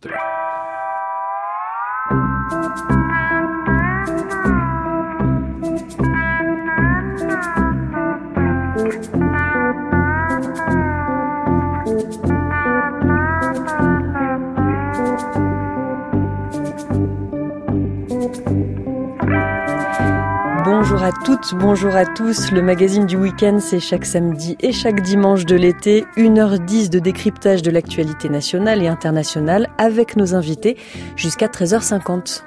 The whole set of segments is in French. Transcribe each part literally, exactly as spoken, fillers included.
tout à l'heure. Bonjour à toutes, bonjour à tous. Le magazine du week-end, c'est chaque samedi et chaque dimanche de l'été, une heure dix de décryptage de l'actualité nationale et internationale avec nos invités jusqu'à treize heures cinquante.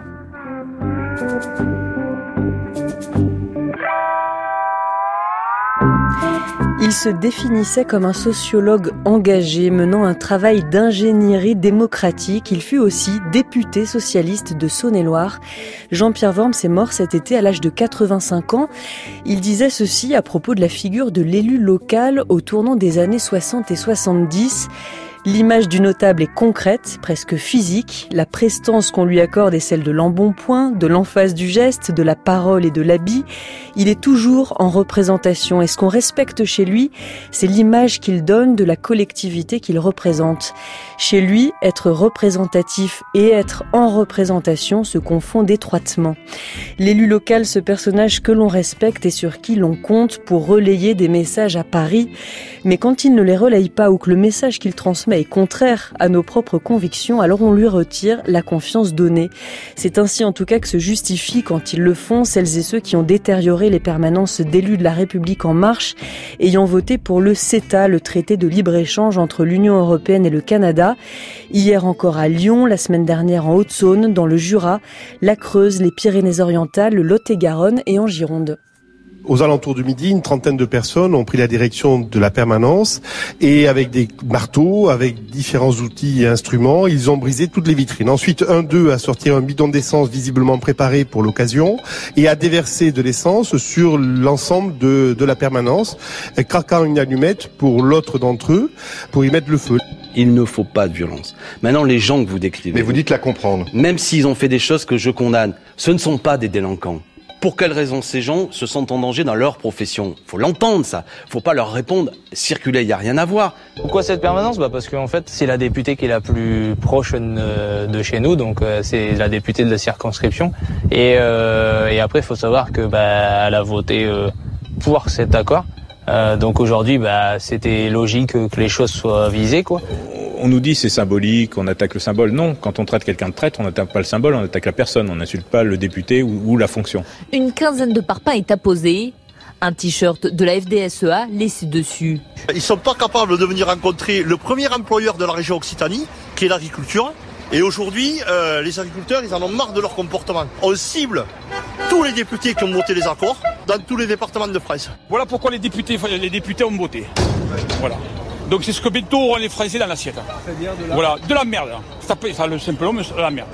Il se définissait comme un sociologue engagé menant un travail d'ingénierie démocratique. Il fut aussi député socialiste de Saône-et-Loire. Jean-Pierre Worms est mort cet été à l'âge de quatre-vingt-cinq ans. Il disait ceci à propos de la figure de l'élu local au tournant des années soixante et soixante-dix. L'image du notable est concrète, presque physique. La prestance qu'on lui accorde est celle de l'embonpoint, de l'emphase du geste, de la parole et de l'habit. Il est toujours en représentation et ce qu'on respecte chez lui, c'est l'image qu'il donne de la collectivité qu'il représente. Chez lui, être représentatif et être en représentation se confondent étroitement. L'élu local, ce personnage que l'on respecte et sur qui l'on compte pour relayer des messages à Paris. Mais quand il ne les relaye pas ou que le message qu'il transmet est contraire à nos propres convictions, alors on lui retire la confiance donnée. C'est ainsi en tout cas que se justifient quand ils le font celles et ceux qui ont détérioré les permanences d'élus de la République en marche, ayant voté pour le CETA, le traité de libre-échange entre l'Union européenne et le Canada. Hier encore à Lyon, la semaine dernière en Haute-Saône, dans le Jura, la Creuse, les Pyrénées-Orientales, le Lot-et-Garonne et en Gironde. Aux alentours du midi, une trentaine de personnes ont pris la direction de la permanence et avec des marteaux, avec différents outils et instruments, ils ont brisé toutes les vitrines. Ensuite, un d'eux a sorti un bidon d'essence visiblement préparé pour l'occasion et a déversé de l'essence sur l'ensemble de, de la permanence, craquant une allumette pour l'autre d'entre eux pour y mettre le feu. Il ne faut pas de violence. Maintenant, les gens que vous décrivez... Mais vous dites la comprendre. Même s'ils ont fait des choses que je condamne, ce ne sont pas des délinquants. Pour quelles raisons ces gens se sentent en danger dans leur profession ? Faut l'entendre, ça. Faut pas leur répondre « circuler, il n'y a rien à voir ». Pourquoi cette permanence ? Bah parce qu'en fait, c'est la députée qui est la plus proche de chez nous, donc euh, c'est la députée de la circonscription. Et, euh, et après, il faut savoir que bah, elle a voté euh, pour cet accord. Euh, donc aujourd'hui, bah, c'était logique que les choses soient visées, quoi. On nous dit c'est symbolique, on attaque le symbole. Non, quand on traite quelqu'un de traître, on n'attaque pas le symbole, on attaque la personne, on n'insulte pas le député ou, ou la fonction. Une quinzaine de parpaings est apposée. Un t-shirt de la F D S E A laissé dessus. Ils sont pas capables de venir rencontrer le premier employeur de la région Occitanie, qui est l'agriculture. Et aujourd'hui, euh, les agriculteurs, ils en ont marre de leur comportement. On cible tous les députés qui ont voté les accords dans tous les départements de France. Voilà pourquoi les députés, les députés ont voté. Voilà. Donc c'est ce que bientôt auront les Français dans l'assiette. C'est-à-dire de la... Voilà, de la merde. Ça peut, ça le simplement, mais de la merde.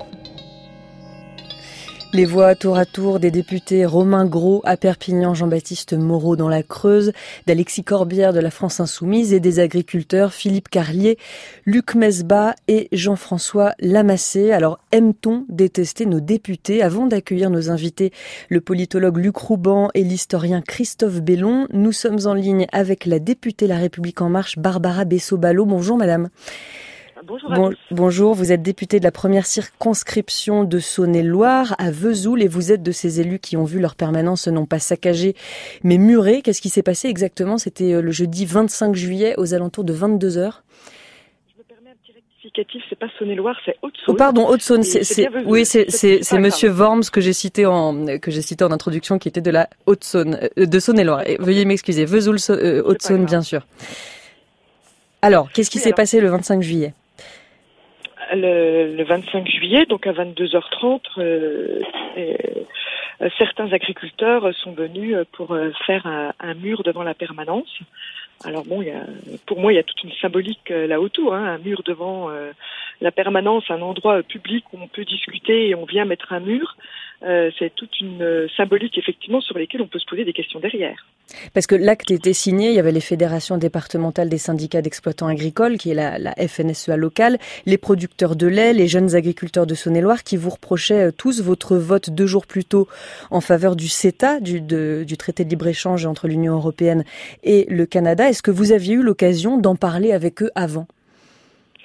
Les voix tour à tour des députés Romain Gros à Perpignan, Jean-Baptiste Moreau dans la Creuse, d'Alexis Corbière de la France Insoumise et des agriculteurs Philippe Carlier, Luc Mesbah et Jean-François Lamassé. Alors aime-t-on détester nos députés ? Avant d'accueillir nos invités, le politologue Luc Rouban et l'historien Christophe Bellon, nous sommes en ligne avec la députée La République En Marche, Barbara Bessot-Ballot. Bonjour madame. Bonjour à bon, tous. Bonjour, vous êtes députée de la première circonscription de Saône-et-Loire à Vesoul et vous êtes de ces élus qui ont vu leur permanence non pas saccagée mais murée. Qu'est-ce qui s'est passé exactement ? C'était le jeudi vingt-cinq juillet aux alentours de vingt-deux heures. Je me permets un petit rectificatif, c'est pas Saône-et-Loire, c'est Haute-Saône. Oh pardon, Haute-Saône, c'est, c'est, c'est, c'est oui, c'est, c'est, c'est, c'est monsieur grave. Worms que j'ai cité en, que j'ai cité en introduction qui était de la Haute-Saône, euh, de Saône-et-Loire. Et veuillez m'excuser, Vesoul, euh, Haute-Saône, bien sûr. Alors, qu'est-ce qui oui, s'est alors... passé le vingt-cinq juillet ? Le, le vingt-cinq juillet, donc à vingt-deux heures trente, euh, euh, certains agriculteurs sont venus pour faire un, un mur devant la permanence. Alors bon, il y a, pour moi, il y a toute une symbolique là autour, hein, un mur devant euh, la permanence, un endroit public où on peut discuter et on vient mettre un mur. Euh, c'est toute une symbolique effectivement sur lesquelles on peut se poser des questions derrière. Parce que l'acte était signé, il y avait les fédérations départementales des syndicats d'exploitants agricoles, qui est la, la F N S E A locale, les producteurs de lait, les jeunes agriculteurs de Saône-et-Loire, qui vous reprochaient tous votre vote deux jours plus tôt en faveur du CETA, du, de, du traité de libre-échange entre l'Union européenne et le Canada. Est-ce que vous aviez eu l'occasion d'en parler avec eux avant ?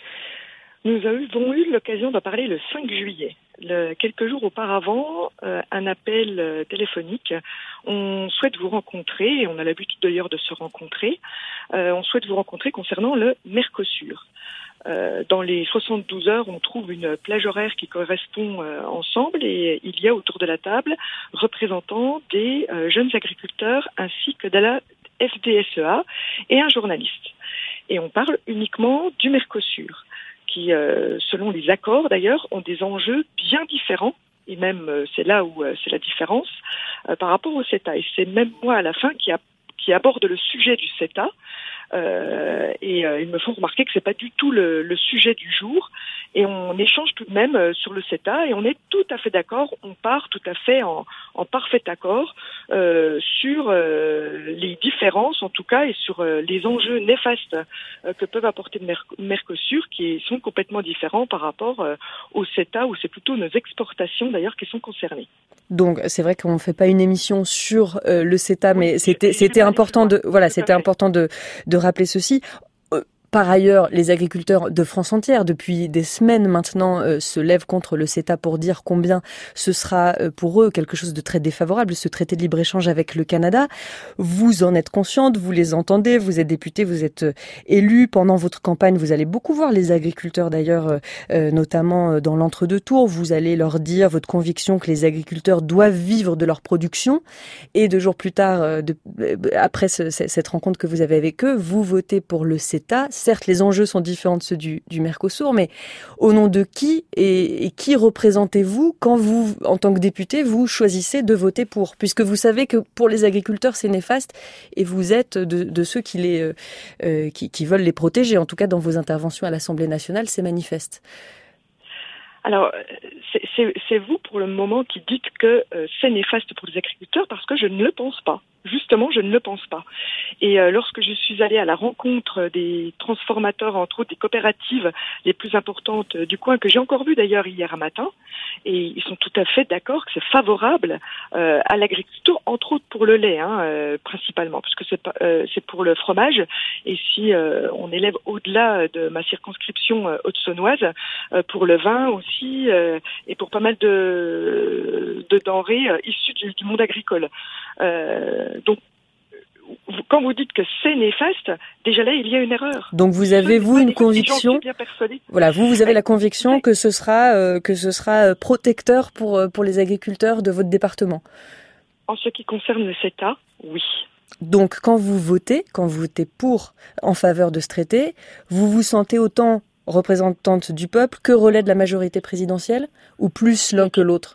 Nous avons eu l'occasion d'en parler le cinq juillet. Le, quelques jours auparavant, euh, un appel euh, téléphonique. On souhaite vous rencontrer, et on a l'habitude d'ailleurs de se rencontrer, euh, on souhaite vous rencontrer concernant le Mercosur. Euh, dans les soixante-douze heures, on trouve une plage horaire qui correspond euh, ensemble et il y a autour de la table représentants des euh, jeunes agriculteurs ainsi que de la F D S E A et un journaliste. Et on parle uniquement du Mercosur, qui, euh, selon les accords d'ailleurs, ont des enjeux bien différents, et même euh, c'est là où euh, c'est la différence, euh, par rapport au CETA. Et c'est même moi à la fin qui, a, qui aborde le sujet du CETA, euh, et euh, ils me font remarquer que c'est pas du tout le, le sujet du jour, et on échange tout de même euh, sur le CETA, et on est tout à fait d'accord, on part tout à fait en, en parfait accord euh, sur euh, les différences en tout cas, et sur euh, les enjeux néfastes euh, que peuvent apporter le Merc- Mercosur, qui sont complètement différents par rapport euh, au CETA, où c'est plutôt nos exportations d'ailleurs qui sont concernées. Donc c'est vrai qu'on ne fait pas une émission sur euh, le CETA, mais oui, c'était c'était important de voilà, c'était important de de rappeler ceci. Par ailleurs, les agriculteurs de France entière, depuis des semaines maintenant, euh, se lèvent contre le CETA pour dire combien ce sera euh, pour eux quelque chose de très défavorable, ce traité de libre-échange avec le Canada. Vous en êtes consciente, vous les entendez, vous êtes député, vous êtes euh, élu. Pendant votre campagne, vous allez beaucoup voir les agriculteurs d'ailleurs, euh, euh, notamment dans l'entre-deux tours. Vous allez leur dire votre conviction que les agriculteurs doivent vivre de leur production. Et deux jours plus tard, euh, de, euh, après ce, cette rencontre que vous avez avec eux, vous votez pour le CETA. Certes, les enjeux sont différents de ceux du, du Mercosur, mais au nom de qui et, et qui représentez-vous quand vous, en tant que député, vous choisissez de voter pour? Puisque vous savez que pour les agriculteurs, c'est néfaste et vous êtes de, de ceux qui, les, euh, qui, qui veulent les protéger. En tout cas, dans vos interventions à l'Assemblée nationale, c'est manifeste. Alors, c'est, c'est, c'est vous, pour le moment, qui dites que euh, c'est néfaste pour les agriculteurs, parce que je ne le pense pas. Justement, je ne le pense pas. Et euh, lorsque je suis allée à la rencontre des transformateurs, entre autres des coopératives les plus importantes du coin, que j'ai encore vu d'ailleurs hier matin, et ils sont tout à fait d'accord que c'est favorable euh, à l'agriculture, entre autres pour le lait, hein, euh, principalement, parce que c'est, pas, euh, c'est pour le fromage. Et si euh, on élève au-delà de ma circonscription euh, haute-saônoise, euh, pour le vin aussi, euh, et pour pas mal de, de denrées euh, issues du, du monde agricole. Euh, donc, quand vous dites que c'est néfaste, déjà là, il y a une erreur. Donc vous avez, vous, une conviction, voilà, vous, vous avez la conviction que ce sera, euh, que ce sera protecteur pour, pour les agriculteurs de votre département. En ce qui concerne le CETA, oui. Donc quand vous votez, quand vous votez pour, en faveur de ce traité, vous vous sentez autant représentante du peuple que relais de la majorité présidentielle, ou plus l'un que l'autre?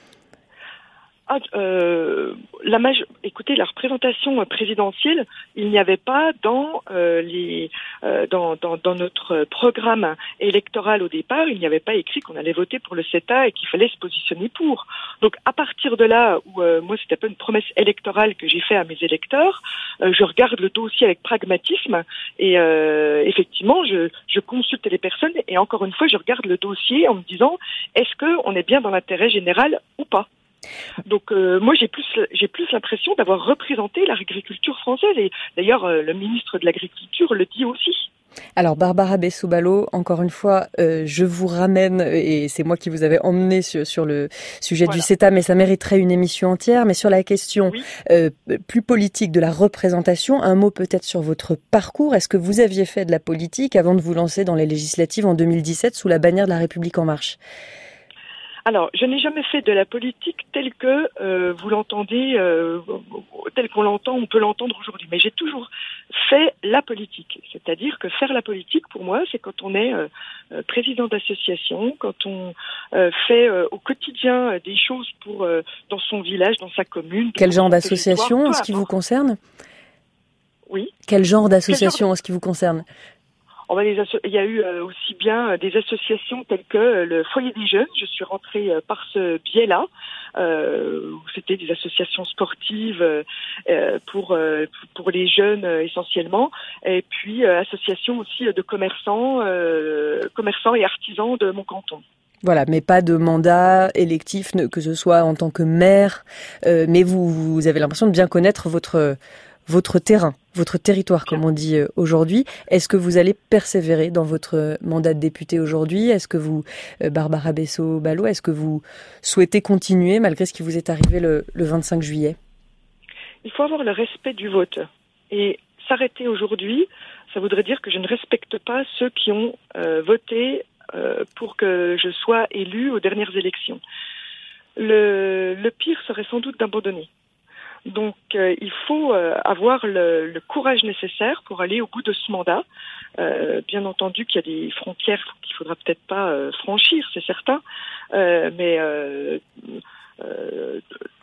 Ah, euh, la maj- écoutez, la représentation présidentielle, il n'y avait pas dans euh, les euh, dans, dans dans notre programme électoral au départ, il n'y avait pas écrit qu'on allait voter pour le CETA et qu'il fallait se positionner pour. Donc à partir de là où euh, moi c'était pas une promesse électorale que j'ai fait à mes électeurs, euh, je regarde le dossier avec pragmatisme et euh, effectivement je je consulte les personnes et encore une fois je regarde le dossier en me disant est-ce que on est bien dans l'intérêt général ou pas. Donc euh, moi j'ai plus j'ai plus l'impression d'avoir représenté l'agriculture française et d'ailleurs euh, le ministre de l'Agriculture le dit aussi. Alors Barbara Bessot-Ballot, encore une fois, euh, je vous ramène, et c'est moi qui vous avais emmené sur, sur le sujet voilà. du CETA, mais ça mériterait une émission entière, mais sur la question oui. euh, plus politique de la représentation, un mot peut-être sur votre parcours. Est-ce que vous aviez fait de la politique avant de vous lancer dans les législatives en deux mille dix-sept sous la bannière de La République En Marche ? Alors, je n'ai jamais fait de la politique telle que euh, vous l'entendez, euh, telle qu'on l'entend, on peut l'entendre aujourd'hui. Mais j'ai toujours fait la politique. C'est-à-dire que faire la politique, pour moi, c'est quand on est euh, président d'association, quand on euh, fait euh, au quotidien euh, des choses pour euh, dans son village, dans sa commune. Quel genre d'association en ce qui vous concerne ? Oui. Quel genre d'association en ce qui vous concerne ? On va les asso- il y a eu euh, aussi bien euh, des associations telles que euh, le Foyer des Jeunes. Je suis rentrée euh, par ce biais-là. Euh, où c'était des associations sportives euh, pour euh, pour les jeunes euh, essentiellement. Et puis euh, associations aussi de commerçants, euh, commerçants et artisans de mon canton. Voilà, mais pas de mandat électif, que ce soit en tant que maire. Euh, mais vous, vous avez l'impression de bien connaître votre votre terrain, votre territoire, comme on dit aujourd'hui. Est-ce que vous allez persévérer dans votre mandat de député aujourd'hui? Est-ce que vous, Barbara Bessot-Ballot, est-ce que vous souhaitez continuer malgré ce qui vous est arrivé le, le vingt-cinq juillet? Il faut avoir le respect du vote. Et s'arrêter aujourd'hui, ça voudrait dire que je ne respecte pas ceux qui ont euh, voté euh, pour que je sois élue aux dernières élections. Le, le pire serait sans doute d'abandonner. Donc euh, il faut euh, avoir le, le courage nécessaire pour aller au bout de ce mandat. Euh, bien entendu qu'il y a des frontières qu'il faudra peut-être pas euh, franchir, c'est certain, euh, mais euh, euh,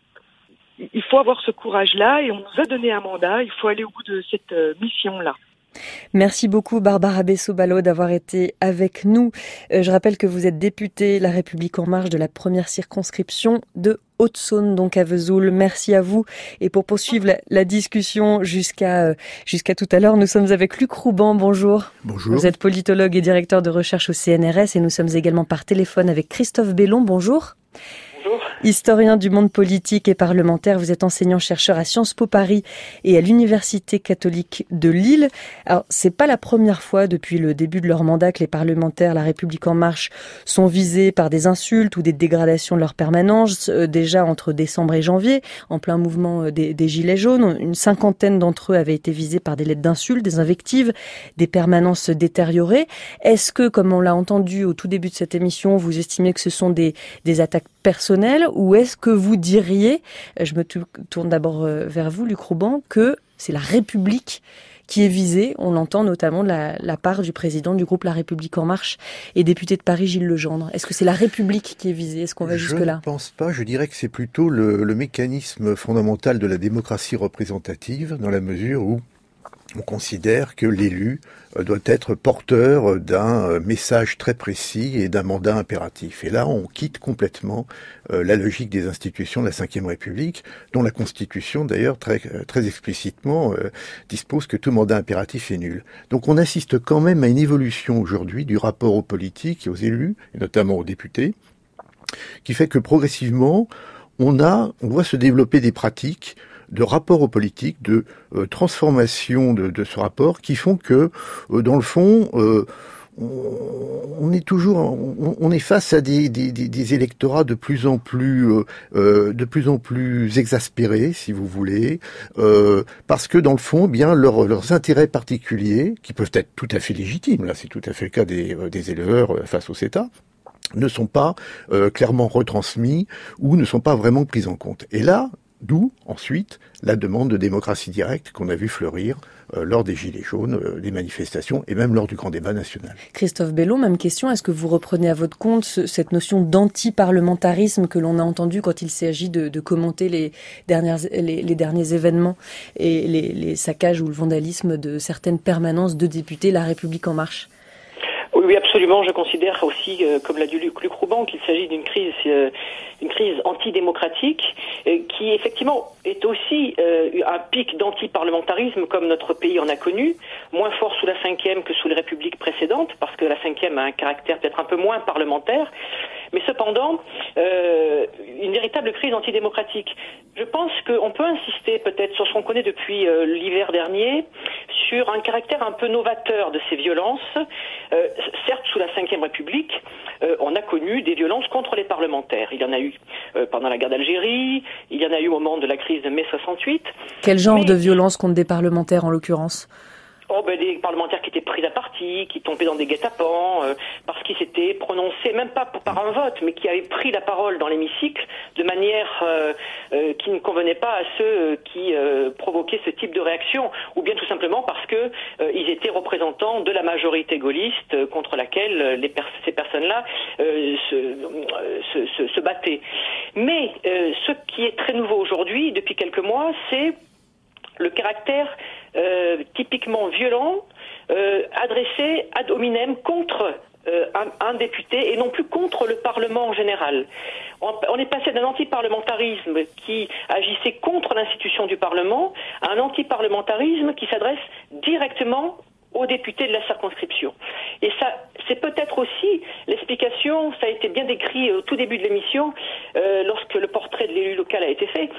il faut avoir ce courage-là et on nous a donné un mandat, il faut aller au bout de cette euh, mission-là. Merci beaucoup Barbara Bessot-Ballot d'avoir été avec nous. Euh, je rappelle que vous êtes députée La République En Marche de la première circonscription de Haute-Saône, donc à Vesoul. Merci à vous. Et pour poursuivre la, la discussion jusqu'à euh, jusqu'à tout à l'heure, nous sommes avec Luc Rouban. Bonjour. Bonjour. Vous êtes politologue et directeur de recherche au C N R S et nous sommes également par téléphone avec Christophe Bellon. Bonjour. Bonjour. Historien du monde politique et parlementaire, vous êtes enseignant-chercheur à Sciences Po Paris et à l'Université catholique de Lille. Alors, c'est pas la première fois depuis le début de leur mandat que les parlementaires La République En Marche sont visés par des insultes ou des dégradations de leur permanence. Euh, déjà entre décembre et janvier, en plein mouvement des, des Gilets jaunes, une cinquantaine d'entre eux avaient été visés par des lettres d'insultes, des invectives, des permanences détériorées. Est-ce que, comme on l'a entendu au tout début de cette émission, vous estimez que ce sont des, des attaques personnelles, ou est-ce que vous diriez, je me tourne d'abord vers vous, Luc Rouban, que c'est la République qui est visée? On l'entend notamment de la, la part du président du groupe La République En Marche et député de Paris, Gilles Legendre. Est-ce que c'est la République qui est visée? Est-ce qu'on va jusque-là? Je ne pense pas. Je dirais que c'est plutôt le, le mécanisme fondamental de la démocratie représentative, dans la mesure où on considère que l'élu doit être porteur d'un message très précis et d'un mandat impératif. Et là, on quitte complètement euh, la logique des institutions de la cinquième République, dont la Constitution, d'ailleurs, très, très explicitement, euh, dispose que tout mandat impératif est nul. Donc on assiste quand même à une évolution aujourd'hui du rapport aux politiques et aux élus, et notamment aux députés, qui fait que progressivement, on a, on voit se développer des pratiques de rapport aux politiques, de euh, transformation de, de ce rapport, qui font que, euh, dans le fond, euh, on, on est toujours, on, on est face à des, des, des, des électorats de plus en plus, euh, euh, de plus en plus exaspérés, si vous voulez, euh, parce que dans le fond, eh bien leurs, leurs intérêts particuliers, qui peuvent être tout à fait légitimes, là, c'est tout à fait le cas des, des éleveurs face au CETA, ne sont pas euh, clairement retransmis ou ne sont pas vraiment pris en compte. Et là, d'où, ensuite, la demande de démocratie directe qu'on a vu fleurir euh, lors des Gilets jaunes, euh, des manifestations et même lors du grand débat national. Christophe Bellon, même question. Est-ce que vous reprenez à votre compte ce, cette notion d'anti-parlementarisme que l'on a entendue quand il s'agit de, de commenter les, dernières, les, les derniers événements et les, les saccages ou le vandalisme de certaines permanences de députés La République En Marche? Oui, oui, absolument. Je considère aussi, euh, comme l'a dit Luc, Luc Rouban, qu'il s'agit d'une crise, euh, une crise antidémocratique, euh, qui effectivement est aussi euh, un pic d'antiparlementarisme comme notre pays en a connu, moins fort sous la cinquième que sous les républiques précédentes, parce que la cinquième a un caractère peut-être un peu moins parlementaire, mais cependant euh, une véritable crise antidémocratique. Je pense qu'on peut insister peut-être sur ce qu'on connaît depuis euh, l'hiver dernier, sur un caractère un peu novateur de ces violences. Euh, certes, sous la cinquième République, euh, on a connu des violences contre les parlementaires. Il y en a eu euh, pendant la guerre d'Algérie, il y en a eu au moment de la crise de mai soixante-huit. Quel genre mais... de violence contre des parlementaires en l'occurrence? Oh, ben, des parlementaires qui étaient pris à partie, qui tombaient dans des guet-apens, euh, parce qu'ils s'étaient prononcés, même pas pour, par un vote, mais qui avaient pris la parole dans l'hémicycle de manière euh, euh, qui ne convenait pas à ceux qui euh, provoquaient ce type de réaction, ou bien tout simplement parce que euh, ils étaient représentants de la majorité gaulliste euh, contre laquelle les pers- ces personnes-là euh, se, euh, se, se, se battaient. Mais euh, ce qui est très nouveau aujourd'hui, depuis quelques mois, c'est le caractère euh, typiquement violent euh, adressé ad hominem contre euh, un, un député et non plus contre le Parlement en général. On, on est passé d'un antiparlementarisme qui agissait contre l'institution du Parlement à un antiparlementarisme qui s'adresse directement aux députés de la circonscription. Et ça, c'est peut-être aussi l'explication, ça a été bien décrit au tout début de l'émission, euh, lorsque le portrait de l'élu local a été fait,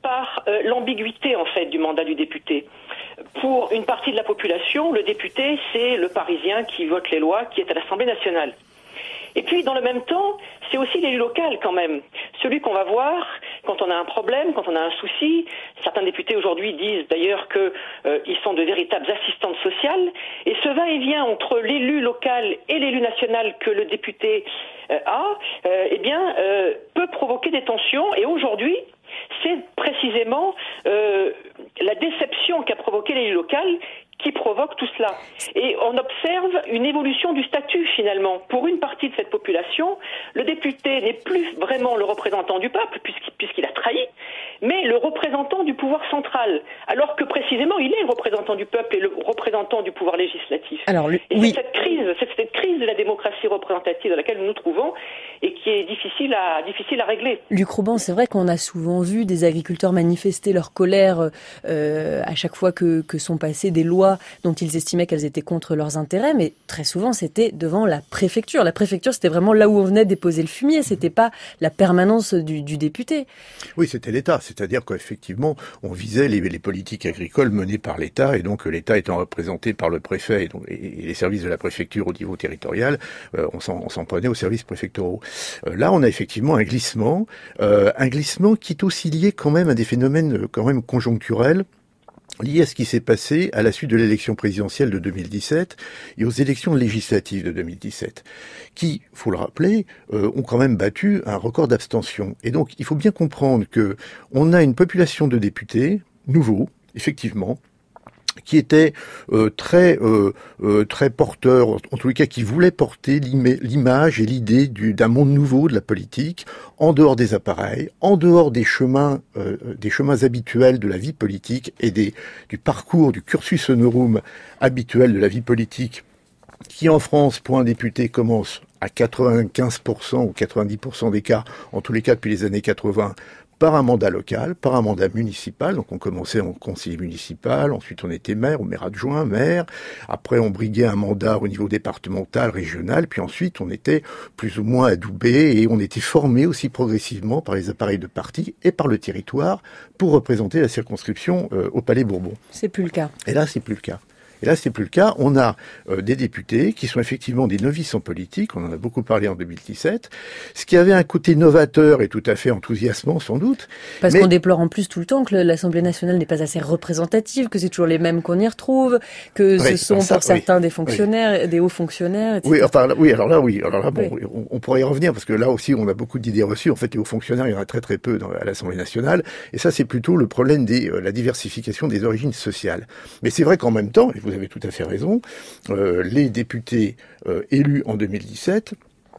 par euh, l'ambiguïté en fait du mandat du député. Pour une partie de la population, le député, c'est le Parisien qui vote les lois, qui est à l'Assemblée nationale. Et puis, dans le même temps, c'est aussi l'élu local quand même. Celui qu'on va voir quand on a un problème, quand on a un souci. Certains députés aujourd'hui disent d'ailleurs qu'ils euh, sont de véritables assistantes sociales. Et ce va-et-vient entre l'élu local et l'élu national que le député euh, a, euh, eh bien, euh, peut provoquer des tensions. Et aujourd'hui, c'est précisément euh, la déception qu'a provoqué l'élu local qui provoque tout cela. Et on observe une évolution du statut finalement. Pour une partie de cette population, le député n'est plus vraiment le représentant du peuple puisqu'il a trahi, mais le représentant du pouvoir central, alors que précisément il est le représentant du peuple et le représentant du pouvoir législatif. Alors, le, et oui. c'est cette crise, c'est cette crise de la démocratie représentative dans laquelle nous nous trouvons et qui est difficile à, difficile à régler. Luc Rouban, c'est vrai qu'on a souvent vu des agriculteurs manifester leur colère euh, à chaque fois que, que sont passées des lois dont ils estimaient qu'elles étaient contre leurs intérêts, mais très souvent c'était devant la préfecture. La préfecture, c'était vraiment là où on venait déposer le fumier, c'était pas la permanence du, du député. Oui, c'était l'État, c'est-à-dire qu'effectivement, on visait les, les politiques agricoles menées par l'État, et donc l'État étant représenté par le préfet et, donc, et les services de la préfecture au niveau territorial, euh, on, s'en, on s'en prenait aux services préfectoraux. Euh, là, on a effectivement un glissement, euh, un glissement qui est aussi lié quand même à des phénomènes quand même conjoncturels, lié à ce qui s'est passé à la suite de l'élection présidentielle de deux mille dix-sept et aux élections législatives de deux mille dix-sept, qui, faut le rappeler, euh, ont quand même battu un record d'abstention. Et donc, il faut bien comprendre que on a une population de députés nouveaux, effectivement, qui était euh, très euh, euh, très porteur, en tous les cas qui voulait porter l'image et l'idée du, d'un monde nouveau de la politique, en dehors des appareils, en dehors des chemins euh, des chemins habituels de la vie politique et des du parcours, du cursus honorum habituel de la vie politique, qui en France, pour un député, commence à quatre-vingt-quinze pour cent ou quatre-vingt-dix pour cent des cas, en tous les cas depuis les années quatre-vingts, par un mandat local, par un mandat municipal. Donc on commençait en conseiller municipal, ensuite on était maire ou maire adjoint, maire. Après on briguait un mandat au niveau départemental, régional, puis ensuite on était plus ou moins adoubé et on était formé aussi progressivement par les appareils de parti et par le territoire pour représenter la circonscription euh, au Palais Bourbon. C'est plus le cas. Et là c'est plus le cas. Et là, c'est plus le cas. On a euh, des députés qui sont effectivement des novices en politique. On en a beaucoup parlé en deux mille dix-sept. Ce qui avait un côté novateur et tout à fait enthousiasmant, sans doute. Parce mais... qu'on déplore en plus tout le temps que l'Assemblée nationale n'est pas assez représentative, que c'est toujours les mêmes qu'on y retrouve, que oui, ce sont ça, pour certains oui, des fonctionnaires, oui. des hauts fonctionnaires, et cetera. Oui, enfin, oui, alors là, oui. Alors là, bon, oui. on, on pourrait y revenir parce que là aussi, on a beaucoup d'idées reçues. En fait, les hauts fonctionnaires, il y en a très très peu dans, à l'Assemblée nationale. Et ça, c'est plutôt le problème de euh, la diversification des origines sociales. Mais c'est vrai qu'en même temps, et vous avez tout à fait raison, Euh, les députés euh, élus en deux mille dix-sept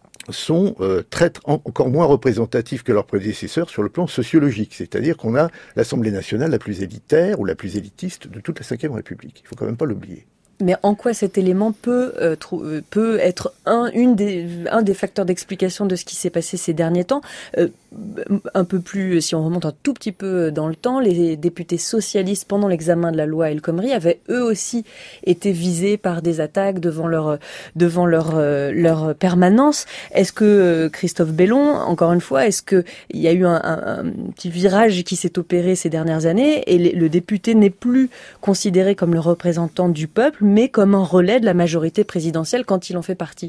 sont euh, très, en, encore moins représentatifs que leurs prédécesseurs sur le plan sociologique. C'est-à-dire qu'on a l'Assemblée nationale la plus élitaire ou la plus élitiste de toute la cinquième République. Il faut quand même pas l'oublier. Mais en quoi cet élément peut, euh, trou- peut être un, une des, un des facteurs d'explication de ce qui s'est passé ces derniers temps? euh, Un peu plus, si on remonte un tout petit peu dans le temps, les députés socialistes, pendant l'examen de la loi El Khomri, avaient eux aussi été visés par des attaques devant leur, devant leur, euh, leur permanence. Est-ce que, euh, Christophe Bellon, encore une fois, est-ce qu'il y a eu un, un, un petit virage qui s'est opéré ces dernières années et les, le député n'est plus considéré comme le représentant du peuple, mais comme un relais de la majorité présidentielle quand il en fait partie?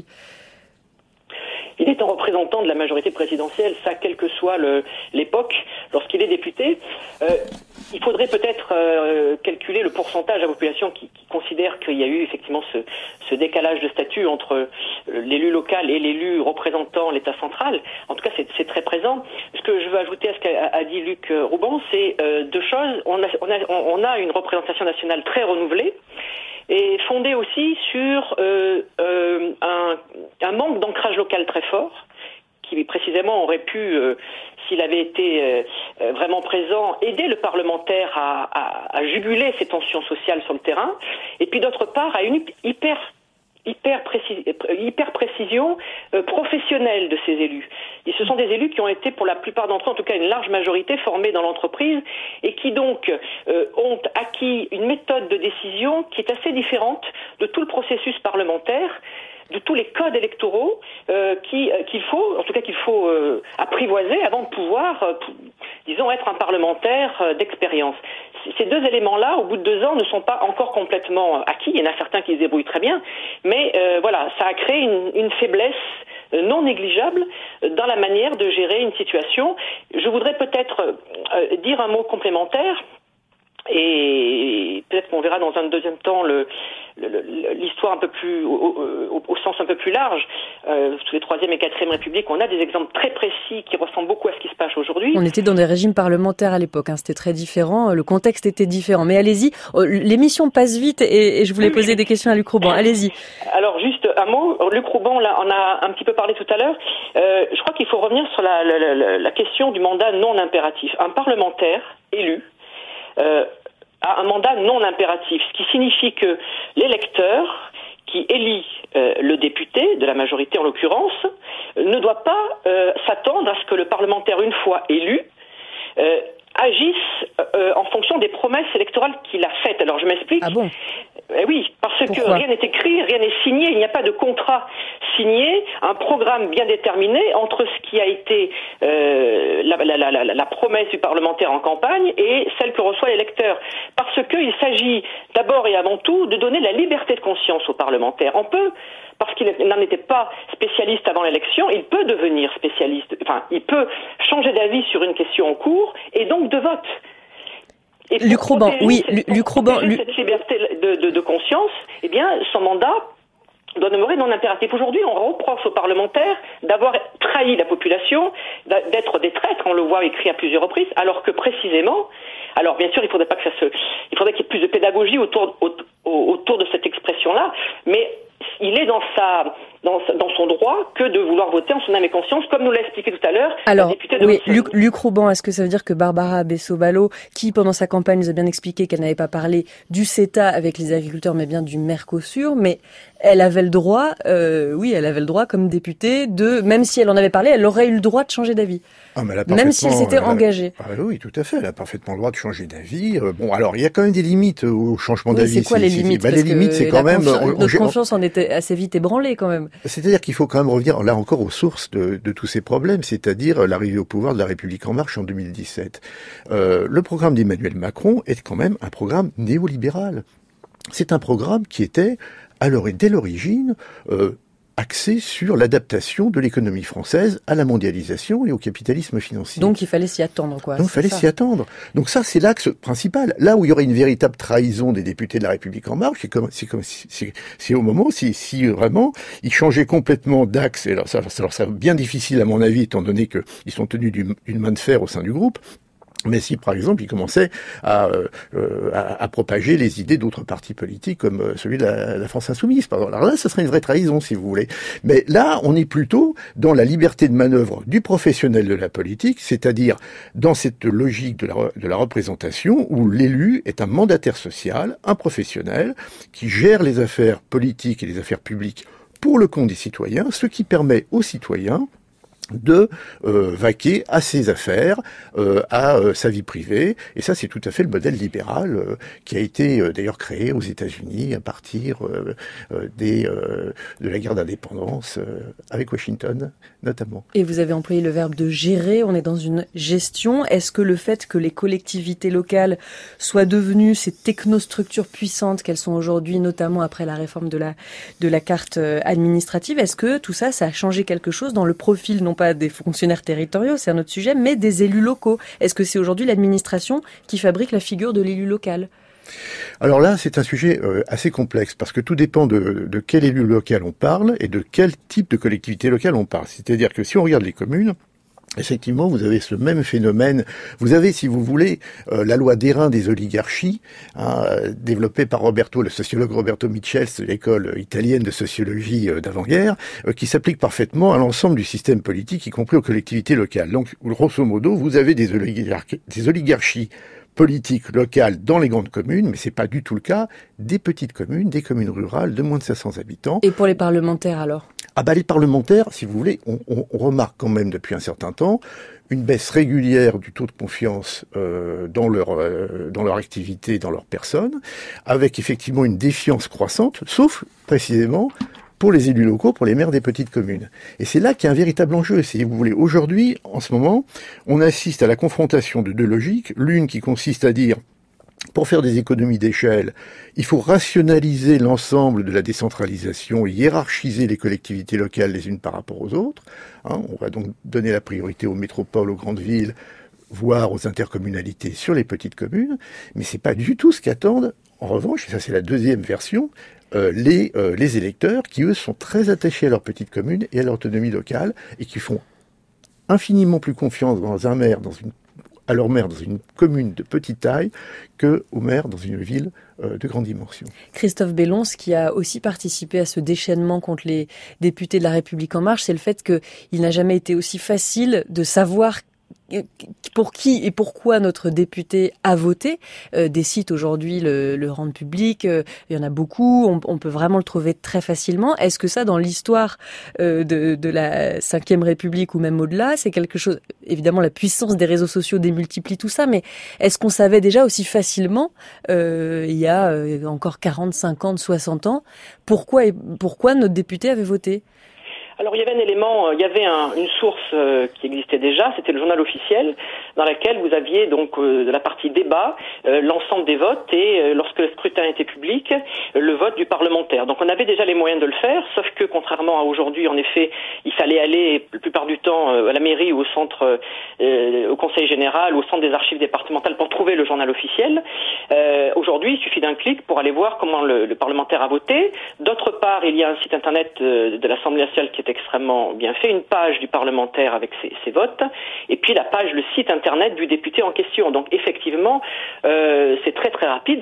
Il est un représentant de la majorité présidentielle, ça, quelle que soit le, l'époque, lorsqu'il est député. Euh, il faudrait peut-être euh, calculer le pourcentage de la population qui, qui considère qu'il y a eu effectivement ce, ce décalage de statut entre euh, l'élu local et l'élu représentant l'État central. En tout cas, c'est, c'est très présent. Ce que je veux ajouter à ce qu'a a dit Luc Rouban, c'est euh, deux choses. On a, on, a, on a une représentation nationale très renouvelée, et fondée aussi sur euh, euh, un, un manque d'ancrage local très fort, qui précisément aurait pu, euh, s'il avait été euh, vraiment présent, aider le parlementaire à, à, à juguler ces tensions sociales sur le terrain, et puis d'autre part à une hyper hyper, précis, hyper précision euh, professionnelle de ces élus. Et ce sont des élus qui ont été, pour la plupart d'entre eux, en tout cas une large majorité, formés dans l'entreprise et qui donc euh, ont acquis une méthode de décision qui est assez différente de tout le processus parlementaire, de tous les codes électoraux euh, qui, euh, qu'il faut, en tout cas qu'il faut euh, apprivoiser avant de pouvoir, euh, disons, être un parlementaire euh, d'expérience. Ces deux éléments-là, au bout de deux ans, ne sont pas encore complètement acquis. Il y en a certains qui se débrouillent très bien, mais euh, voilà, ça a créé une, une faiblesse non négligeable dans la manière de gérer une situation. Je voudrais peut-être euh, dire un mot complémentaire, et peut-être qu'on verra dans un deuxième temps le, le, le, l'histoire un peu plus au, au, au sens un peu plus large. Euh, sous les troisième et quatrième républiques, on a des exemples très précis qui ressemblent beaucoup à ce qui se passe aujourd'hui. On était dans des régimes parlementaires à l'époque, hein, c'était très différent, le contexte était différent. Mais allez-y, l'émission passe vite et, et je voulais oui, poser oui. des questions à Luc Rouban. Allez-y. Alors juste un mot, Luc Rouban, là, on a un petit peu parlé tout à l'heure. Euh, je crois qu'il faut revenir sur la, la, la, la question du mandat non impératif. Un parlementaire élu Euh, a un mandat non impératif, ce qui signifie que l'électeur qui élit euh, le député, de la majorité en l'occurrence, ne doit pas euh, s'attendre à ce que le parlementaire, une fois élu, euh, agisse euh, en fonction des promesses électorales qu'il a faites. Alors je m'explique. Ah bon ? Eh oui, parce Pourquoi ? que rien n'est écrit, rien n'est signé, il n'y a pas de contrat signé, un programme bien déterminé entre ce qui a été euh, la, la, la, la, la promesse du parlementaire en campagne et celle que reçoit l'électeur. Parce qu'il s'agit d'abord et avant tout de donner la liberté de conscience aux parlementaires. On peut, parce qu'il n'en était pas spécialiste avant l'élection, il peut devenir spécialiste, enfin, il peut changer d'avis sur une question en cours et donc de vote. Et Luc Rouban, oui, Luc Rouban, cette liberté de, de, de conscience, eh bien, son mandat doit demeurer non impératif. Aujourd'hui, on reproche aux parlementaires d'avoir trahi la population, d'être des traîtres, on le voit écrit à plusieurs reprises, alors que précisément, alors bien sûr, il faudrait pas que ça se, il faudrait qu'il y ait plus de pédagogie autour, autour, autour de cette expression-là, mais il est dans sa, dans, dans son droit que de vouloir voter en son âme et conscience, comme nous l'a expliqué tout à l'heure. Alors, la députée de oui, Luc, Luc Rouban, est-ce que ça veut dire que Barbara Bessot-Ballot, qui pendant sa campagne nous a bien expliqué qu'elle n'avait pas parlé du CETA avec les agriculteurs, mais bien du Mercosur, mais elle avait le droit, euh, oui, elle avait le droit comme députée de, même si elle en avait parlé, elle aurait eu le droit de changer d'avis. Ah, mais elle a même si elle s'était elle a, engagée. Ah, oui, tout à fait. Elle a parfaitement le droit de changer d'avis. Euh, bon, alors il y a quand même des limites au changement oui, d'avis. C'est quoi les limites bah, Les limites, c'est quand même. Confiance, on, notre confiance en était assez vite ébranlée quand même. C'est-à-dire qu'il faut quand même revenir là encore aux sources de, de tous ces problèmes, c'est-à-dire l'arrivée au pouvoir de la République en marche en deux mille dix-sept. Euh, le programme d'Emmanuel Macron est quand même un programme néolibéral. C'est un programme qui était, alors dès l'origine, euh, axé sur l'adaptation de l'économie française à la mondialisation et au capitalisme financier. Donc il fallait s'y attendre, quoi. Donc il fallait s'y attendre. Donc ça, c'est l'axe principal. Là où il y aurait une véritable trahison des députés de la République en marche, c'est comme, c'est comme, c'est, c'est au moment si, si vraiment ils changeaient complètement d'axe. Et alors ça, ça leur serait bien difficile à mon avis, étant donné qu'ils sont tenus d'une, d'une main de fer au sein du groupe. Mais si, par exemple, il commençait à, euh, à, à propager les idées d'autres partis politiques comme celui de la, la France Insoumise, par exemple. Alors là, ça serait une vraie trahison, si vous voulez. Mais là, on est plutôt dans la liberté de manœuvre du professionnel de la politique, c'est-à-dire dans cette logique de la, de la représentation où l'élu est un mandataire social, un professionnel, qui gère les affaires politiques et les affaires publiques pour le compte des citoyens, ce qui permet aux citoyens de euh, vaquer à ses affaires, euh, à euh, sa vie privée, et ça c'est tout à fait le modèle libéral euh, qui a été euh, d'ailleurs créé aux États-Unis à partir euh, euh, des euh, de la guerre d'indépendance euh, avec Washington notamment. Et vous avez employé le verbe de gérer, on est dans une gestion. Est-ce que le fait que les collectivités locales soient devenues ces technostructures puissantes qu'elles sont aujourd'hui, notamment après la réforme de la de la carte administrative, est-ce que tout ça, ça a changé quelque chose dans le profil non pas des fonctionnaires territoriaux, c'est un autre sujet, mais des élus locaux? Est-ce que c'est aujourd'hui l'administration qui fabrique la figure de l'élu local? Alors là, c'est un sujet euh, assez complexe, parce que tout dépend de, de quel élu local on parle et de quel type de collectivité locale on parle. C'est-à-dire que si on regarde les communes, effectivement, vous avez ce même phénomène. Vous avez, si vous voulez, euh, la loi d'airain des oligarchies, hein, développée par Roberto, le sociologue Roberto Michels de l'école italienne de sociologie euh, d'avant-guerre, euh, qui s'applique parfaitement à l'ensemble du système politique, y compris aux collectivités locales. Donc, grosso modo, vous avez des oligarchies, des oligarchies politique locale dans les grandes communes, mais c'est pas du tout le cas des petites communes, des communes rurales de moins de cinq cents habitants. Et pour les parlementaires alors? Ah bah les parlementaires, si vous voulez, on, on, on remarque quand même depuis un certain temps une baisse régulière du taux de confiance euh, dans leur euh, dans leur activité, dans leur personne, avec effectivement une défiance croissante, sauf précisément pour les élus locaux, pour les maires des petites communes. Et c'est là qu'il y a un véritable enjeu. Si vous voulez, aujourd'hui, en ce moment, on assiste à la confrontation de deux logiques. L'une qui consiste à dire, pour faire des économies d'échelle, il faut rationaliser l'ensemble de la décentralisation, hiérarchiser les collectivités locales les unes par rapport aux autres. Hein, on va donc donner la priorité aux métropoles, aux grandes villes, voire aux intercommunalités sur les petites communes. Mais c'est pas du tout ce qu'attendent, en revanche, et ça c'est la deuxième version, Euh, les, euh, les électeurs qui, eux, sont très attachés à leur petite commune et à leur autonomie locale et qui font infiniment plus confiance dans un maire, dans une, à leur maire dans une commune de petite taille que au maire dans une ville euh, de grande dimension. Christophe Bellons, qui a aussi participé à ce déchaînement contre les députés de La République En Marche, c'est le fait qu'il n'a jamais été aussi facile de savoir pour qui et pourquoi notre député a voté. Euh, des sites aujourd'hui le, le rendent public, euh, il y en a beaucoup, on, on peut vraiment le trouver très facilement. Est-ce que ça, dans l'histoire euh, de, de la cinquième République ou même au-delà, c'est quelque chose, évidemment la puissance des réseaux sociaux démultiplie tout ça, mais est-ce qu'on savait déjà aussi facilement, euh, il y a euh, encore quarante, cinquante, soixante ans, pourquoi, et, pourquoi notre député avait voté ? Alors il y avait un élément, il y avait un, une source euh, qui existait déjà, c'était le journal officiel, dans laquelle vous aviez donc euh, de la partie débat, euh, l'ensemble des votes et euh, lorsque le scrutin était public, euh, le vote du parlementaire. Donc on avait déjà les moyens de le faire, sauf que contrairement à aujourd'hui, en effet, il fallait aller la plupart du temps euh, à la mairie ou au centre, euh, au conseil général ou au centre des archives départementales pour trouver le journal officiel. Euh, aujourd'hui, il suffit d'un clic pour aller voir comment le, le parlementaire a voté. D'autre part, il y a un site internet euh, de l'Assemblée nationale qui est extrêmement bien fait, une page du parlementaire avec ses, ses votes, et puis la page, le site internet du député en question. Donc effectivement, euh, c'est très très rapide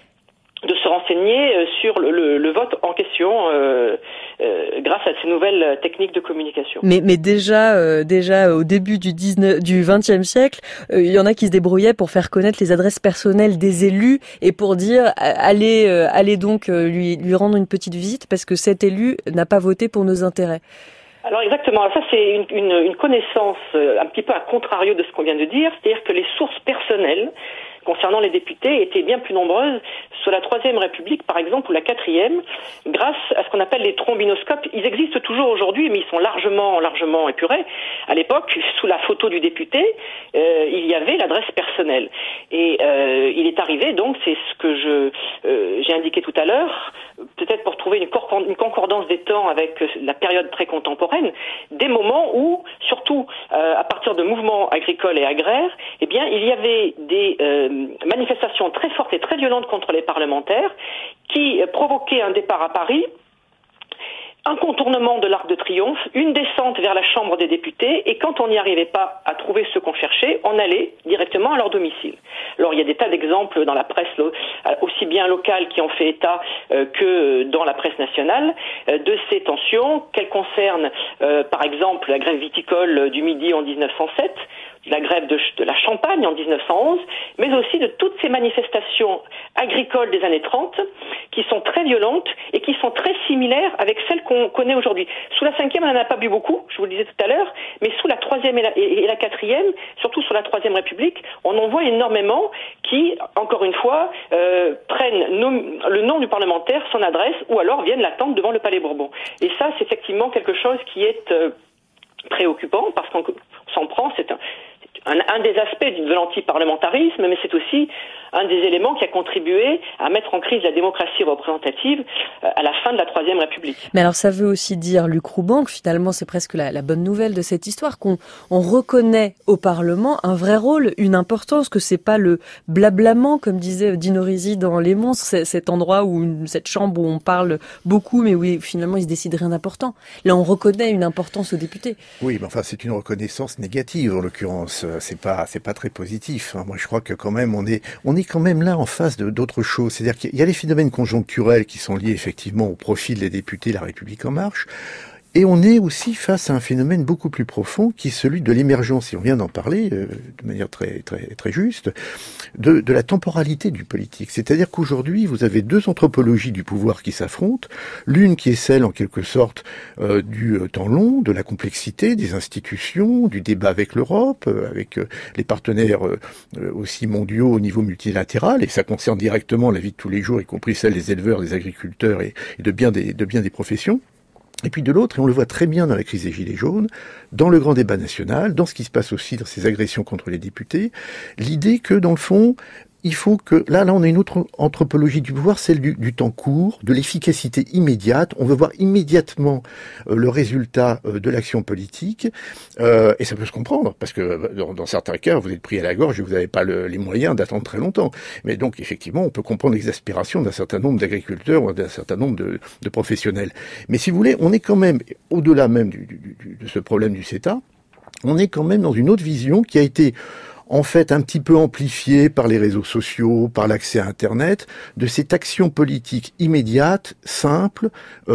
de se renseigner sur le, le, le vote en question euh, euh, grâce à ces nouvelles techniques de communication. Mais, mais déjà, euh, déjà au début du, dix-neuvième, du vingtième siècle, euh, il y en a qui se débrouillaient pour faire connaître les adresses personnelles des élus et pour dire allez, euh, allez donc euh, lui, lui rendre une petite visite parce que cet élu n'a pas voté pour nos intérêts. Alors exactement, alors ça c'est une, une, une connaissance euh, un petit peu à contrario de ce qu'on vient de dire, c'est-à-dire que les sources personnelles concernant les députés étaient bien plus nombreuses sous la Troisième République, par exemple, ou la Quatrième, grâce à ce qu'on appelle les trombinoscopes. Ils existent toujours aujourd'hui, mais ils sont largement, largement épurés. À l'époque, sous la photo du député, euh, il y avait l'adresse personnelle. Et euh, il est arrivé, donc, c'est ce que je euh, j'ai indiqué tout à l'heure, peut-être pour trouver une, cor- une concordance des temps avec la période précontemporaine, des moments où, surtout euh, à partir de mouvements agricoles et agraires, eh bien, il y avait des euh, manifestations très fortes et très violentes contre les parlementaires qui provoquaient un départ à Paris, un contournement de l'Arc de Triomphe, une descente vers la Chambre des députés, et quand on n'y arrivait pas à trouver ce qu'on cherchait, on allait directement à leur domicile. Alors il y a des tas d'exemples dans la presse aussi bien locale qui ont fait état euh, que dans la presse nationale euh, de ces tensions, qu'elles concernent euh, par exemple la grève viticole du Midi en dix-neuf cent sept, la grève de, de la Champagne en dix-neuf cent onze, mais aussi de toutes ces manifestations agricoles des années trente qui sont très violentes et qui sont très similaires avec celles qu'on connaît aujourd'hui. Sous la cinquième, on n'en a pas vu beaucoup, je vous le disais tout à l'heure, mais sous la troisième et la, et, et la quatrième, surtout sous la troisième République, on en voit énormément qui, encore une fois, euh, prennent nom, le nom du parlementaire, son adresse, ou alors viennent l'attendre devant le Palais Bourbon. Et ça, c'est effectivement quelque chose qui est euh, préoccupant, parce qu'on s'en prend, c'est un... Un, un des aspects de l'antiparlementarisme, mais c'est aussi un des éléments qui a contribué à mettre en crise la démocratie représentative à la fin de la Troisième République. Mais alors ça veut aussi dire, Luc Rouban, que finalement c'est presque la, la bonne nouvelle de cette histoire, qu'on on reconnaît au Parlement un vrai rôle, une importance, que c'est pas le blablamant, comme disait Dino Risi dans Les Monstres, c'est cet endroit où une, cette chambre où on parle beaucoup, mais où finalement il se décide rien d'important. Là on reconnaît une importance aux députés. Oui, mais enfin c'est une reconnaissance négative en l'occurrence. C'est pas, c'est pas très positif. Moi, je crois que quand même, on est, on est quand même là en face de d'autres choses. C'est-à-dire qu'il y a les phénomènes conjoncturels qui sont liés effectivement au profil des députés de La République En Marche. Et on est aussi face à un phénomène beaucoup plus profond qui est celui de l'émergence, et on vient d'en parler euh, de manière très très très juste, de, de la temporalité du politique. C'est-à-dire qu'aujourd'hui, vous avez deux anthropologies du pouvoir qui s'affrontent. L'une qui est celle, en quelque sorte, euh, du temps long, de la complexité des institutions, du débat avec l'Europe, euh, avec euh, les partenaires euh, aussi mondiaux au niveau multilatéral, et ça concerne directement la vie de tous les jours, y compris celle des éleveurs, des agriculteurs et, et de bien des, de bien des professions. Et puis de l'autre, et on le voit très bien dans la crise des Gilets jaunes, dans le grand débat national, dans ce qui se passe aussi dans ces agressions contre les députés, l'idée que, dans le fond, il faut que, là, là, on a une autre anthropologie du pouvoir, celle du, du temps court, de l'efficacité immédiate. On veut voir immédiatement euh, le résultat euh, de l'action politique, euh, et ça peut se comprendre, parce que dans, dans certains cas, vous êtes pris à la gorge et vous n'avez pas le, les moyens d'attendre très longtemps. Mais donc, effectivement, on peut comprendre l'exaspération d'un certain nombre d'agriculteurs ou d'un certain nombre de, de professionnels. Mais si vous voulez, on est quand même, au-delà même du, du, du, de ce problème du CETA, on est quand même dans une autre vision qui a été en fait un petit peu amplifié par les réseaux sociaux, par l'accès à Internet, de cette action politique immédiate, simple,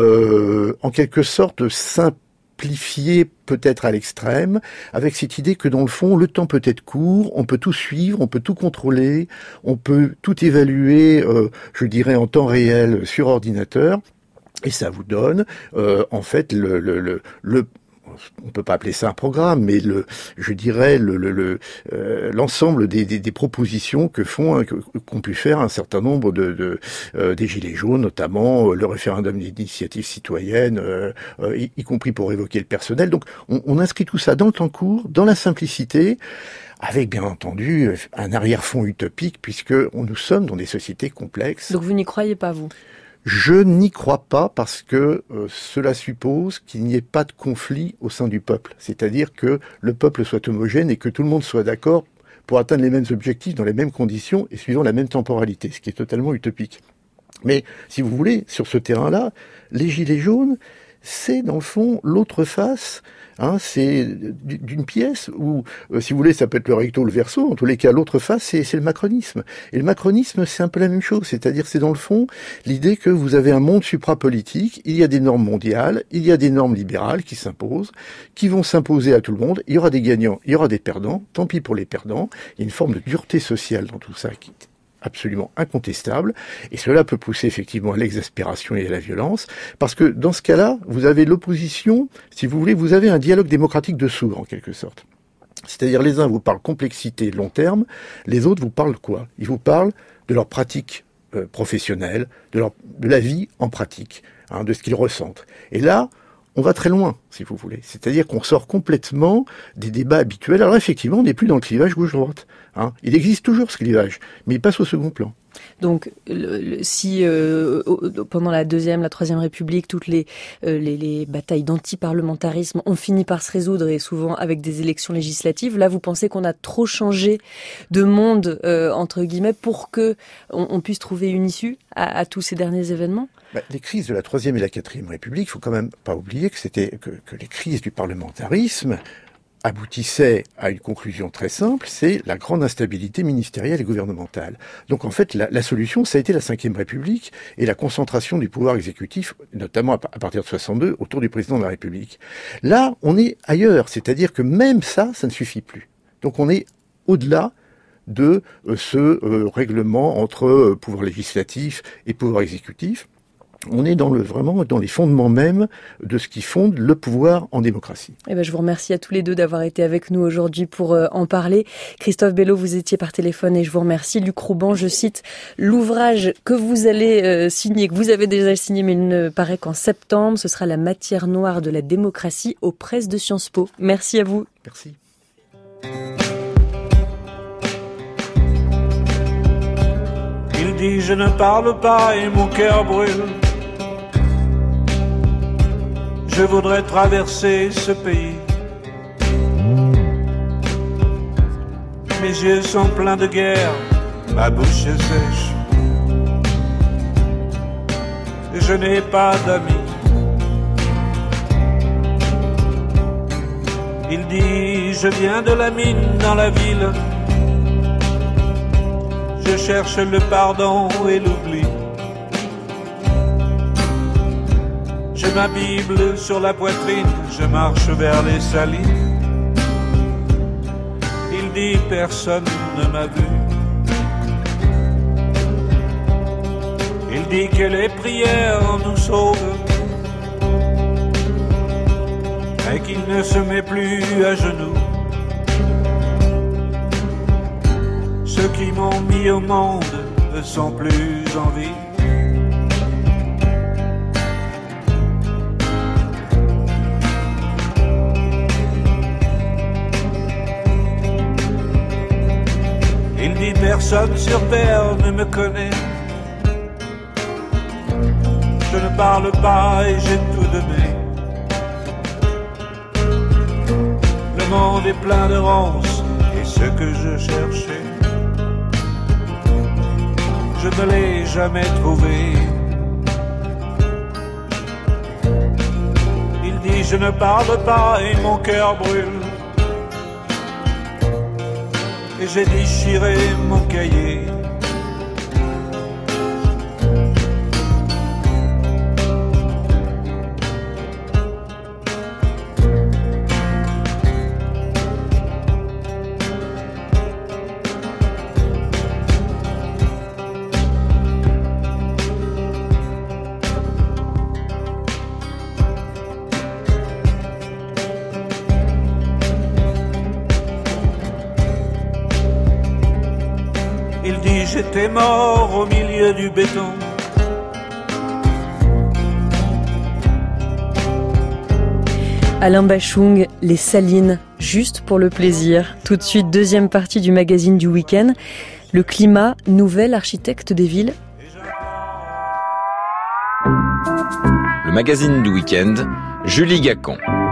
euh, en quelque sorte simplifiée peut-être à l'extrême, avec cette idée que dans le fond, le temps peut être court, on peut tout suivre, on peut tout contrôler, on peut tout évaluer, euh, je dirais en temps réel sur ordinateur, et ça vous donne euh, en fait le, le, le, le on peut pas appeler ça un programme, mais le, je dirais le, le, le euh, l'ensemble des, des, des propositions que font, que, qu'ont pu faire un certain nombre de, de euh, des Gilets jaunes, notamment euh, le référendum d'initiative citoyenne, euh, euh, y, y compris pour évoquer le personnel. Donc, on, on inscrit tout ça dans le temps court, dans la simplicité, avec bien entendu un arrière-fond utopique, puisque on, nous sommes dans des sociétés complexes. Donc, vous n'y croyez pas, vous ? Je n'y crois pas parce que euh, cela suppose qu'il n'y ait pas de conflit au sein du peuple. C'est-à-dire que le peuple soit homogène et que tout le monde soit d'accord pour atteindre les mêmes objectifs dans les mêmes conditions et suivant la même temporalité, ce qui est totalement utopique. Mais si vous voulez, sur ce terrain-là, les Gilets jaunes, c'est dans le fond l'autre face. Hein, c'est d'une pièce où, euh, si vous voulez, ça peut être le recto ou le verso. En tous les cas, l'autre face, c'est, c'est le macronisme. Et le macronisme, c'est un peu la même chose. C'est-à-dire, c'est dans le fond l'idée que vous avez un monde suprapolitique. Il y a des normes mondiales, il y a des normes libérales qui s'imposent, qui vont s'imposer à tout le monde. Il y aura des gagnants, il y aura des perdants. Tant pis pour les perdants. Il y a une forme de dureté sociale dans tout ça qui absolument incontestable, et cela peut pousser effectivement à l'exaspération et à la violence, parce que dans ce cas-là, vous avez l'opposition, si vous voulez, vous avez un dialogue démocratique de sourds, en quelque sorte. C'est-à-dire les uns vous parlent complexité long terme, les autres vous parlent quoi ? Ils vous parlent de leur pratique euh, professionnelle, de, leur, de la vie en pratique, hein, de ce qu'ils ressentent. Et là, on va très loin, si vous voulez. C'est-à-dire qu'on sort complètement des débats habituels. Alors effectivement, on n'est plus dans le clivage gauche-droite. Hein. Il existe toujours ce clivage, mais il passe au second plan. Donc, le, le, si euh, pendant la deuxième, la troisième République, toutes les, euh, les, les batailles d'anti-parlementarisme ont fini par se résoudre, et souvent avec des élections législatives, là, vous pensez qu'on a trop changé de monde, euh, entre guillemets, pour que on, on puisse trouver une issue à, à tous ces derniers événements ? Bah, les crises de la troisième et la quatrième République, il faut quand même pas oublier que c'était que, que les crises du parlementarisme aboutissait à une conclusion très simple, c'est la grande instabilité ministérielle et gouvernementale. Donc en fait, la, la solution, ça a été la cinquième République et la concentration du pouvoir exécutif, notamment à, à partir de soixante-deux, autour du président de la République. Là, on est ailleurs, c'est-à-dire que même ça, ça ne suffit plus. Donc on est au-delà de euh, ce euh, règlement entre euh, pouvoir législatif et pouvoir exécutif. On est dans le, vraiment dans les fondements même de ce qui fonde le pouvoir en démocratie. Eh ben, je vous remercie à tous les deux d'avoir été avec nous aujourd'hui pour euh, en parler. Christophe Bello, vous étiez par téléphone et je vous remercie. Luc Rouban, je cite l'ouvrage que vous allez euh, signer, que vous avez déjà signé, mais il ne paraît qu'en septembre. Ce sera La matière noire de la démocratie aux presses de Sciences Po. Merci à vous. Merci. Il dit je ne parle pas et mon cœur brûle. Je voudrais traverser ce pays. Mes yeux sont pleins de guerre, ma bouche est sèche. Je n'ai pas d'amis. Il dit je viens de la mine dans la ville. Je cherche le pardon et l'oubli. J'ai ma Bible sur la poitrine, je marche vers les salines. Il dit personne ne m'a vu. Il dit que les prières nous sauvent, mais qu'il ne se met plus à genoux. Ceux qui m'ont mis au monde ne sont plus en vie. personne sur terre ne me connaît. Je ne parle pas et j'ai tout donné. Le monde est plein de ronces et ce que je cherchais, je ne l'ai jamais trouvé. Il dit je ne parle pas et mon cœur brûle. Et j'ai déchiré mon cahier. J'étais mort au milieu du béton. Alain Bachung, Les Salines, juste pour le plaisir. Tout de suite, deuxième partie du magazine du week-end. Le climat, nouvel architecte des villes. Le magazine du week-end, Julie Gacon.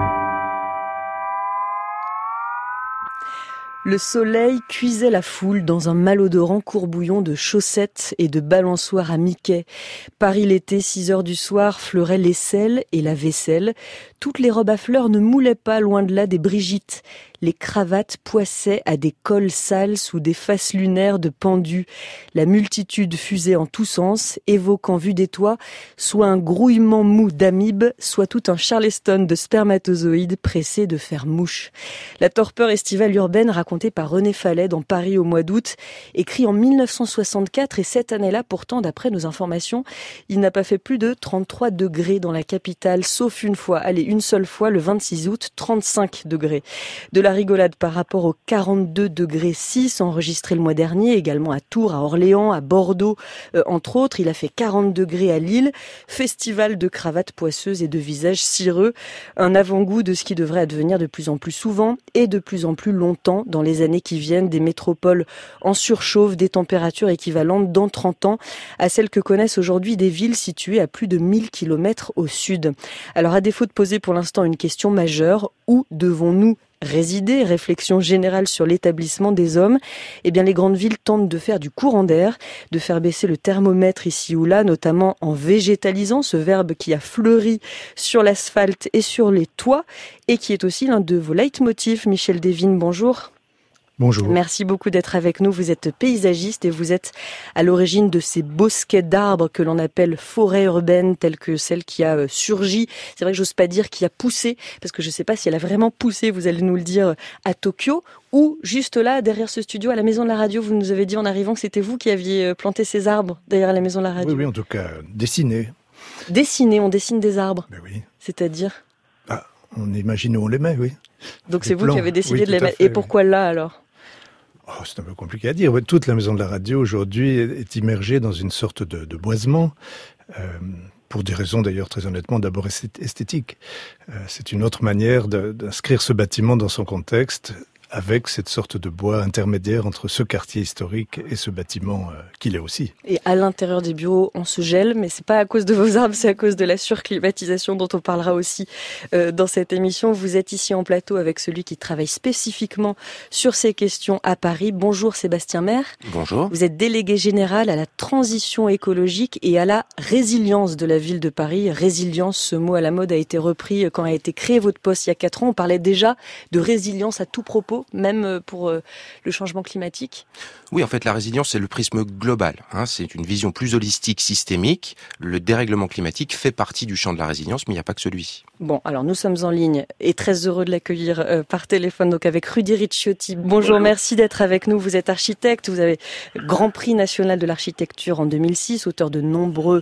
Le soleil cuisait la foule dans un malodorant courbouillon de chaussettes et de balançoires à Mickey. Paris l'été, six heures du soir, fleurait l'aisselle et la vaisselle. Toutes les robes à fleurs ne moulaient pas, loin de là, des Brigitte. Les cravates poissaient à des cols sales sous des faces lunaires de pendus. La multitude fusait en tous sens, évoquant, vu des toits, soit un grouillement mou d'amibes, soit tout un charleston de spermatozoïdes pressés de faire mouche. La torpeur estivale urbaine racontée par René Fallet dans Paris au mois d'août, écrit en mille neuf cent soixante-quatre, et cette année-là, pourtant, d'après nos informations, il n'a pas fait plus de trente-trois degrés dans la capitale, sauf une fois, allez, une seule fois, le vingt-six août, trente-cinq degrés. De la rigolade par rapport aux quarante-deux degrés six enregistrés le mois dernier, également à Tours, à Orléans, à Bordeaux, euh, entre autres. Il a fait quarante degrés à Lille. Festival de cravates poisseuses et de visages cireux. Un avant-goût de ce qui devrait advenir de plus en plus souvent et de plus en plus longtemps dans les années qui viennent, des métropoles en surchauffe, des températures équivalentes dans trente ans à celles que connaissent aujourd'hui des villes situées à plus de mille kilomètres au sud. Alors, à défaut de poser pour l'instant une question majeure, où devons-nous résider, réflexion générale sur l'établissement des hommes, eh bien les grandes villes tentent de faire du courant d'air, de faire baisser le thermomètre ici ou là, notamment en végétalisant, ce verbe qui a fleuri sur l'asphalte et sur les toits, et qui est aussi l'un de vos leitmotifs. Michel Desvignes, bonjour. Bonjour. Merci beaucoup d'être avec nous. Vous êtes paysagiste et vous êtes à l'origine de ces bosquets d'arbres que l'on appelle forêts urbaines, telles que celle qui a surgi. C'est vrai que j'ose pas dire qui a poussé, parce que je sais pas si elle a vraiment poussé, vous allez nous le dire, à Tokyo, ou juste là, derrière ce studio, à la Maison de la Radio. Vous nous avez dit en arrivant que c'était vous qui aviez planté ces arbres derrière la Maison de la Radio. Oui, oui, en tout cas, dessiné. Dessiné, on dessine des arbres. Ben oui. C'est-à-dire ah, on imagine où on les met, oui. Donc les c'est vous plans. qui avez décidé oui, de les mettre. Fait, et pourquoi oui. Là alors? Oh, c'est un peu compliqué à dire. Toute la Maison de la Radio aujourd'hui est immergée dans une sorte de, de boisement, euh, pour des raisons d'ailleurs très honnêtement d'abord esthétiques. Euh, c'est une autre manière de, d'inscrire ce bâtiment dans son contexte, avec cette sorte de bois intermédiaire entre ce quartier historique et ce bâtiment euh, qu'il est aussi. Et à l'intérieur des bureaux, on se gèle, mais c'est pas à cause de vos arbres, c'est à cause de la surclimatisation dont on parlera aussi euh, dans cette émission. Vous êtes ici en plateau avec celui qui travaille spécifiquement sur ces questions à Paris. Bonjour Sébastien Maire. Bonjour. Vous êtes délégué général à la transition écologique et à la résilience de la ville de Paris. Résilience, ce mot à la mode a été repris quand a été créé votre poste il y a quatre ans. On parlait déjà de résilience à tout propos, même pour le changement climatique. Oui, en fait, la résilience, c'est le prisme global. Hein, c'est une vision plus holistique, systémique. Le dérèglement climatique fait partie du champ de la résilience, mais il n'y a pas que celui-ci. Bon, alors nous sommes en ligne et très heureux de l'accueillir euh, par téléphone, donc avec Rudy Ricciotti. Bonjour, Bonjour, merci d'être avec nous. Vous êtes architecte, vous avez Grand Prix national de l'architecture en deux mille six, auteur de nombreux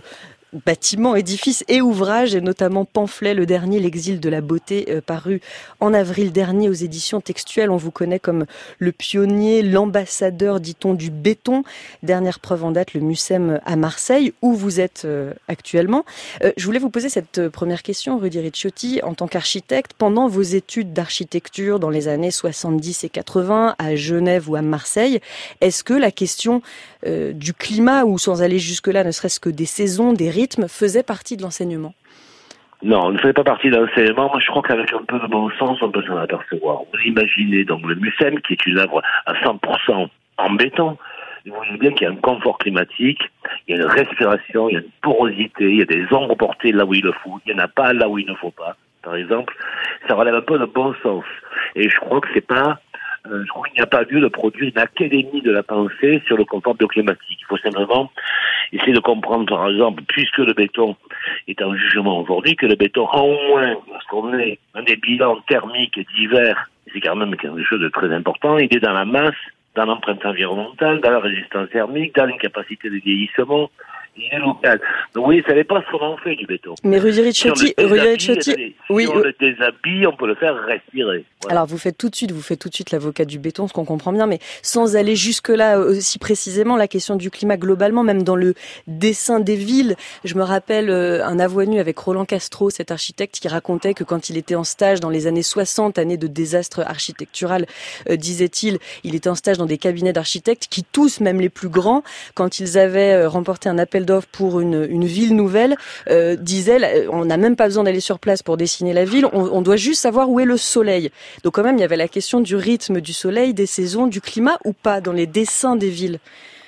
bâtiments, édifices et ouvrages, et notamment pamphlet, le dernier, L'exil de la beauté, euh, paru en avril dernier aux éditions Textuelles. On vous connaît comme le pionnier, l'ambassadeur, dit-on, du béton. Dernière preuve en date, le Mucem à Marseille, où vous êtes euh, actuellement. Euh, je voulais vous poser cette première question, Rudy Ricciotti, en tant qu'architecte. Pendant vos études d'architecture dans les années soixante-dix et quatre-vingts, à Genève ou à Marseille, est-ce que la question euh, du climat, ou sans aller jusque-là, ne serait-ce que des saisons, des rythmes, faisait partie de l'enseignement? Non, on ne faisait pas partie de l'enseignement. Moi, je crois qu'avec un peu de bon sens, on peut s'en apercevoir. Vous imaginez donc le Mucem, qui est une œuvre à cent pour cent en béton. Vous voyez bien qu'il y a un confort climatique, il y a une respiration, il y a une porosité, il y a des ombres portées là où il le faut, il n'y en a pas là où il ne faut pas, par exemple. Ça relève un peu de bon sens. Et je crois que c'est pas... Euh, je crois qu'il n'y a pas lieu de produire une académie de la pensée sur le confort bioclimatique. Il faut simplement essayer de comprendre, par exemple, puisque le béton est en jugement aujourd'hui, que le béton, en moins, lorsqu'on est dans des bilans thermiques d'hiver, c'est quand même quelque chose de très important, il est dans la masse, dans l'empreinte environnementale, dans la résistance thermique, dans l'incapacité de vieillissement. Il est local. Donc oui, ça n'est pas ce qu'on en fait du béton. Mais Rudy Ricciotti, si Rudy Ricciotti, si oui, on le déshabille, on peut le faire respirer. Voilà. Alors vous faites tout de suite, vous faites tout de suite l'avocat du béton, ce qu'on comprend bien, mais sans aller jusque là aussi précisément, la question du climat globalement, même dans le dessin des villes. Je me rappelle un avoinu avec Roland Castro, cet architecte, qui racontait que quand il était en stage dans les années soixante, années de désastre architectural, euh, disait-il, il était en stage dans des cabinets d'architectes qui tous, même les plus grands, quand ils avaient remporté un appel d'offres pour une, une ville nouvelle, euh, disait, on n'a même pas besoin d'aller sur place pour dessiner la ville, on, on doit juste savoir où est le soleil. Donc quand même, il y avait la question du rythme du soleil, des saisons, du climat ou pas dans les dessins des villes.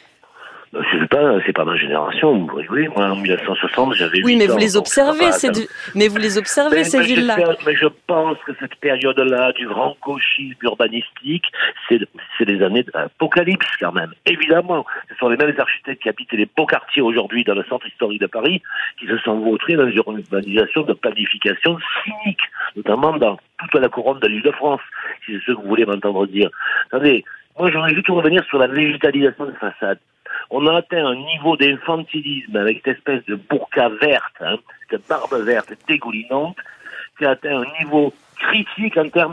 C'est pas, c'est pas ma génération. Vous voyez, moi en mille neuf cent soixante, j'avais oui, huit mais ans, vous les observez, ça... du... mais vous les observez mais, ces mais villes-là. Je, mais je pense que cette période-là du grand gauchisme urbanistique, c'est, c'est des années d'apocalypse quand même. Évidemment, ce sont les mêmes architectes qui habitent les beaux quartiers aujourd'hui dans le centre historique de Paris qui se sont vautrés dans une urbanisation de planification cynique, notamment dans toute la couronne de l'Île-de-France, si c'est ce que vous voulez m'entendre dire. Attendez, moi j'aurais juste revenir sur la végétalisation de façade. On a atteint un niveau d'infantilisme avec cette espèce de burqa verte, hein, cette barbe verte dégoulinante, qui a atteint un niveau critique en termes,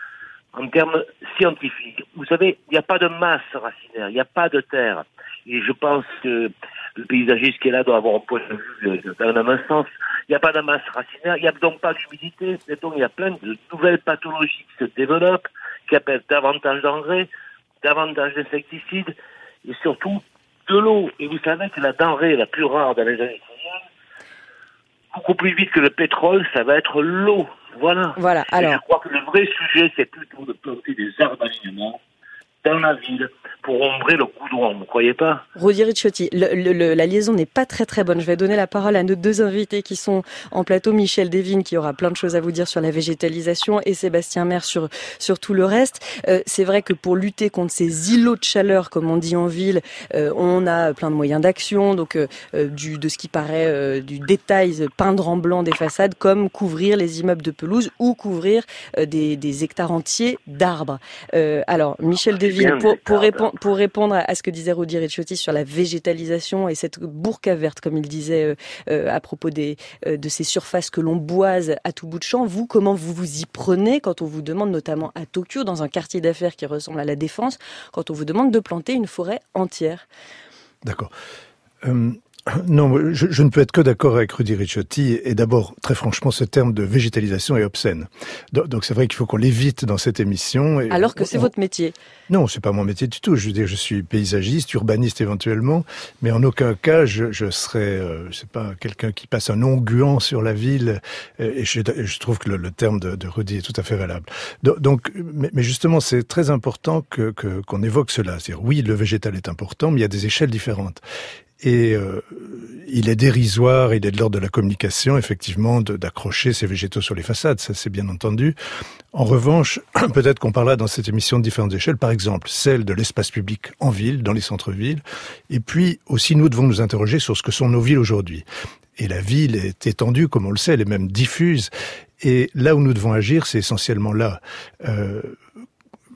en termes scientifiques. Vous savez, il n'y a pas de masse racinaire, il n'y a pas de terre. Et je pense que le paysagiste qui est là doit avoir un point de vue dans le même sens. Il n'y a pas de masse racinaire, il n'y a donc pas d'humidité. Donc il y a plein de nouvelles pathologies qui se développent, qui appellent davantage d'engrais, davantage d'insecticides, et surtout de l'eau. Et vous savez que la denrée la plus rare dans les années civils, beaucoup plus vite que le pétrole, ça va être l'eau. Voilà. Voilà. Alors. Et je crois que le vrai sujet, c'est plutôt de planter des arbres d'alignement dans la ville pour ombrer le goudron, vous ne croyez pas? Rudy Ricciotti, le, le, le, la liaison n'est pas très très bonne. Je vais donner la parole à nos deux invités qui sont en plateau, Michel Desvignes qui aura plein de choses à vous dire sur la végétalisation et Sébastien Merle sur, sur tout le reste. Euh, c'est vrai que pour lutter contre ces îlots de chaleur, comme on dit en ville, euh, on a plein de moyens d'action, donc euh, du, de ce qui paraît euh, du détail, peindre en blanc des façades, comme couvrir les immeubles de pelouse ou couvrir euh, des, des hectares entiers d'arbres. Euh, alors, Michel Desvignes, pour, pour, répondre, pour répondre à ce que disait Rudy Ricciotti sur la végétalisation et cette burqa verte, comme il disait euh, euh, à propos des, euh, de ces surfaces que l'on boise à tout bout de champ, vous, comment vous vous y prenez quand on vous demande, notamment à Tokyo, dans un quartier d'affaires qui ressemble à la Défense, quand on vous demande de planter une forêt entière? D'accord. Euh... Non, je, je ne peux être que d'accord avec Rudy Ricciotti. Et d'abord, très franchement, ce terme de végétalisation est obscène. Donc, donc c'est vrai qu'il faut qu'on l'évite dans cette émission. Et Alors que on, c'est on... votre métier. Non, c'est pas mon métier du tout. Je veux dire, je suis paysagiste, urbaniste éventuellement, mais en aucun cas je, je serais, euh, je sais pas, quelqu'un qui passe un onguent sur la ville. Et je, je trouve que le, le terme de, de Rudy est tout à fait valable. Donc, mais, mais justement, c'est très important que, que qu'on évoque cela. C'est-à-dire, oui, le végétal est important, mais il y a des échelles différentes. Et euh, il est dérisoire, il est de l'ordre de la communication, effectivement, de, d'accrocher ces végétaux sur les façades, ça c'est bien entendu. En revanche, peut-être qu'on parlera dans cette émission de différentes échelles, par exemple celle de l'espace public en ville, dans les centres-villes, et puis aussi nous devons nous interroger sur ce que sont nos villes aujourd'hui. Et la ville est étendue, comme on le sait, elle est même diffuse, et là où nous devons agir, c'est essentiellement là. Euh,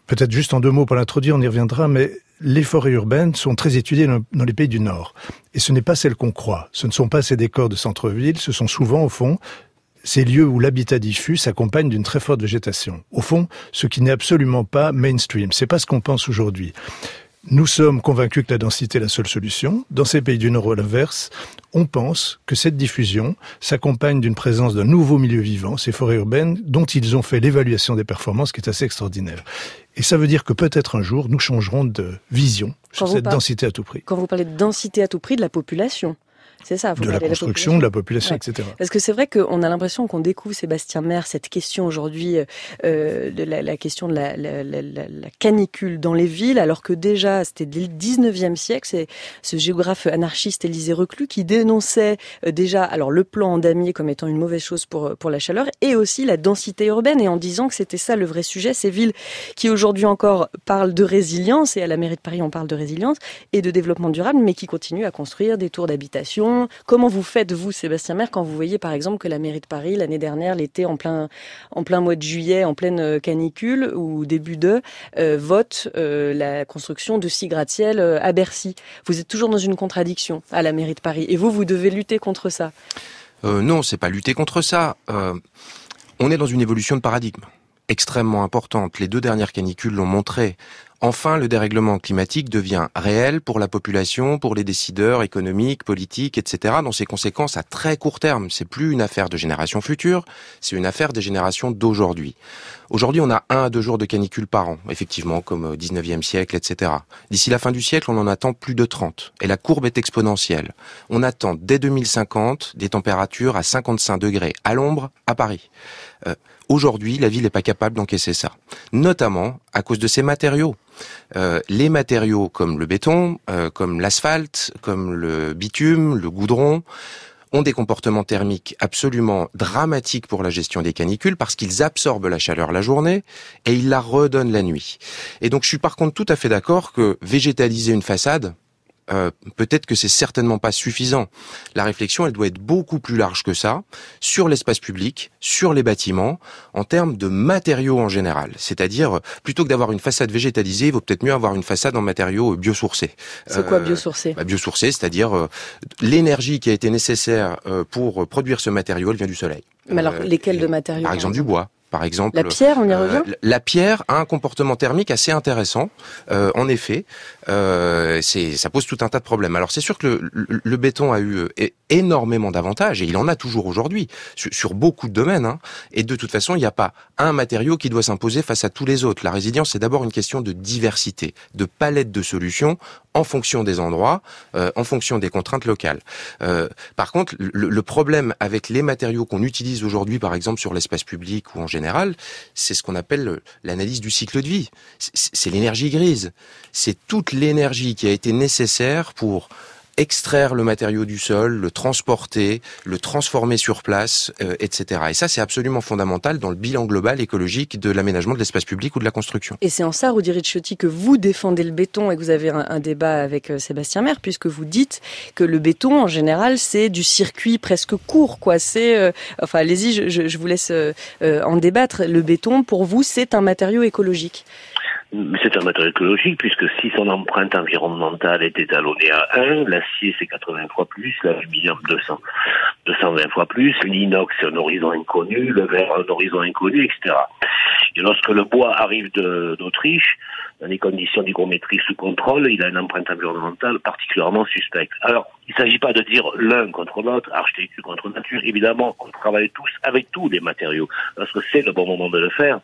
peut-être juste en deux mots pour l'introduire, on y reviendra, mais les forêts urbaines sont très étudiées dans les pays du Nord. Et ce n'est pas celles qu'on croit. Ce ne sont pas ces décors de centre-ville, ce sont souvent, au fond, ces lieux où l'habitat diffus s'accompagne d'une très forte végétation. Au fond, ce qui n'est absolument pas mainstream. C'est pas ce qu'on pense aujourd'hui. Nous sommes convaincus que la densité est la seule solution. Dans ces pays du Nord, à l'inverse, on pense que cette diffusion s'accompagne d'une présence d'un nouveau milieu vivant, ces forêts urbaines, dont ils ont fait l'évaluation des performances, qui est assez extraordinaire. Et ça veut dire que peut-être un jour, nous changerons de vision sur cette par... densité à tout prix. Quand vous parlez de densité à tout prix de la population, c'est ça, de la construction, de la population, ouais. et cetera. Parce que c'est vrai qu'on a l'impression qu'on découvre, Sébastien Merle, cette question aujourd'hui, euh, de la, la question de la, la, la, la canicule dans les villes, alors que déjà, c'était dès le dix-neuvième siècle, c'est ce géographe anarchiste Élisée Reclus qui dénonçait euh, déjà alors le plan en damier comme étant une mauvaise chose pour, pour la chaleur, et aussi la densité urbaine, et en disant que c'était ça le vrai sujet, ces villes qui aujourd'hui encore parlent de résilience, et à la mairie de Paris on parle de résilience, et de développement durable, mais qui continuent à construire des tours d'habitation. Comment vous faites, vous, Sébastien Merle, quand vous voyez, par exemple, que la mairie de Paris, l'année dernière, l'été, en plein, en plein mois de juillet, en pleine canicule, ou début de, euh, vote euh, la construction de six gratte-ciel euh, à Bercy. Vous êtes toujours dans une contradiction à la mairie de Paris. Et vous, vous devez lutter contre ça. Euh, non, c'est pas lutter contre ça. Euh, on est dans une évolution de paradigme extrêmement importante. Les deux dernières canicules l'ont montré. Enfin, le dérèglement climatique devient réel pour la population, pour les décideurs économiques, politiques, et cetera, dont ses conséquences à très court terme. C'est plus une affaire de générations futures, c'est une affaire des générations d'aujourd'hui. Aujourd'hui, on a un à deux jours de canicule par an, effectivement, comme au dix-neuvième siècle, et cetera. D'ici la fin du siècle, on en attend plus de trente. Et la courbe est exponentielle. On attend dès deux mille cinquante des températures à cinquante-cinq degrés à l'ombre à Paris. Euh, Aujourd'hui, la ville n'est pas capable d'encaisser ça, notamment à cause de ses matériaux. Euh, les matériaux comme le béton, euh, comme l'asphalte, comme le bitume, le goudron, ont des comportements thermiques absolument dramatiques pour la gestion des canicules parce qu'ils absorbent la chaleur la journée et ils la redonnent la nuit. Et donc je suis par contre tout à fait d'accord que végétaliser une façade, Euh, peut-être que c'est certainement pas suffisant. La réflexion, elle doit être beaucoup plus large que ça, sur l'espace public, sur les bâtiments, en termes de matériaux en général. C'est-à-dire, plutôt que d'avoir une façade végétalisée, il vaut peut-être mieux avoir une façade en matériaux biosourcés. C'est quoi biosourcé ? bah, Biosourcé, c'est-à-dire euh, l'énergie qui a été nécessaire euh, pour produire ce matériau, elle vient du soleil. Mais alors, euh, lesquels de matériaux ? Par exemple, du bois. Par exemple, la pierre, on y revient. euh, La pierre a un comportement thermique assez intéressant. Euh, en effet, euh, c'est, ça pose tout un tas de problèmes. Alors c'est sûr que le, le, le béton a eu euh, énormément d'avantages et il en a toujours aujourd'hui sur, sur beaucoup de domaines. Hein. Et de toute façon, il n'y a pas un matériau qui doit s'imposer face à tous les autres. La résilience, c'est d'abord une question de diversité, de palette de solutions en fonction des endroits, euh, en fonction des contraintes locales. Euh, par contre, le, le problème avec les matériaux qu'on utilise aujourd'hui, par exemple sur l'espace public ou en général, c'est ce qu'on appelle l'analyse du cycle de vie. C'est, c'est l'énergie grise. C'est toute l'énergie qui a été nécessaire pour extraire le matériau du sol, le transporter, le transformer sur place, euh, et cetera. Et ça, c'est absolument fondamental dans le bilan global écologique de l'aménagement de l'espace public ou de la construction. Et c'est en ça, Rudy Ricciotti, que vous défendez le béton et que vous avez un, un débat avec euh, Sébastien Merle, puisque vous dites que le béton, en général, c'est du circuit presque court, quoi. C'est, euh, enfin, allez-y, je, je, je vous laisse euh, en débattre. Le béton, pour vous, c'est un matériau écologique. C'est un matériau écologique puisque si son empreinte environnementale est étalonnée à un, l'acier c'est quatre-vingts fois plus, l'aluminium deux cents, deux cent vingt fois plus, l'inox c'est un horizon inconnu, le verre un horizon inconnu, et cetera. Et lorsque le bois arrive de, d'Autriche, dans les conditions d'hygrométrie sous contrôle, il a une empreinte environnementale particulièrement suspecte. Alors, il ne s'agit pas de dire l'un contre l'autre, architecture contre nature. Évidemment, on travaille tous avec tous les matériaux, parce que c'est le bon moment de le faire.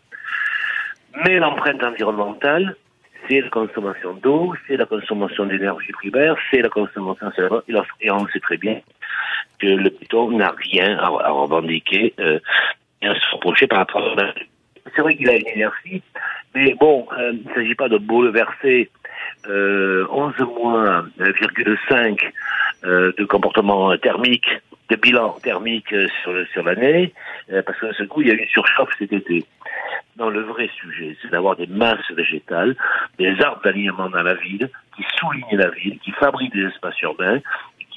Mais l'empreinte environnementale, c'est la consommation d'eau, c'est la consommation d'énergie primaire, c'est la consommation célèbre. Et on sait très bien que le béton n'a rien à, à revendiquer euh, et à se reprocher par rapport à la... C'est vrai qu'il a une énergie, mais bon, euh, il ne s'agit pas de bouleverser euh, onze mois virgule cinq euh, de comportement thermique, de bilan thermique euh, sur, le, sur l'année, euh, parce que de ce coup, il y a eu une surchauffe cet été. Non, le vrai sujet, c'est d'avoir des masses végétales, des arbres d'alignement dans la ville, qui soulignent la ville, qui fabriquent des espaces urbains, qui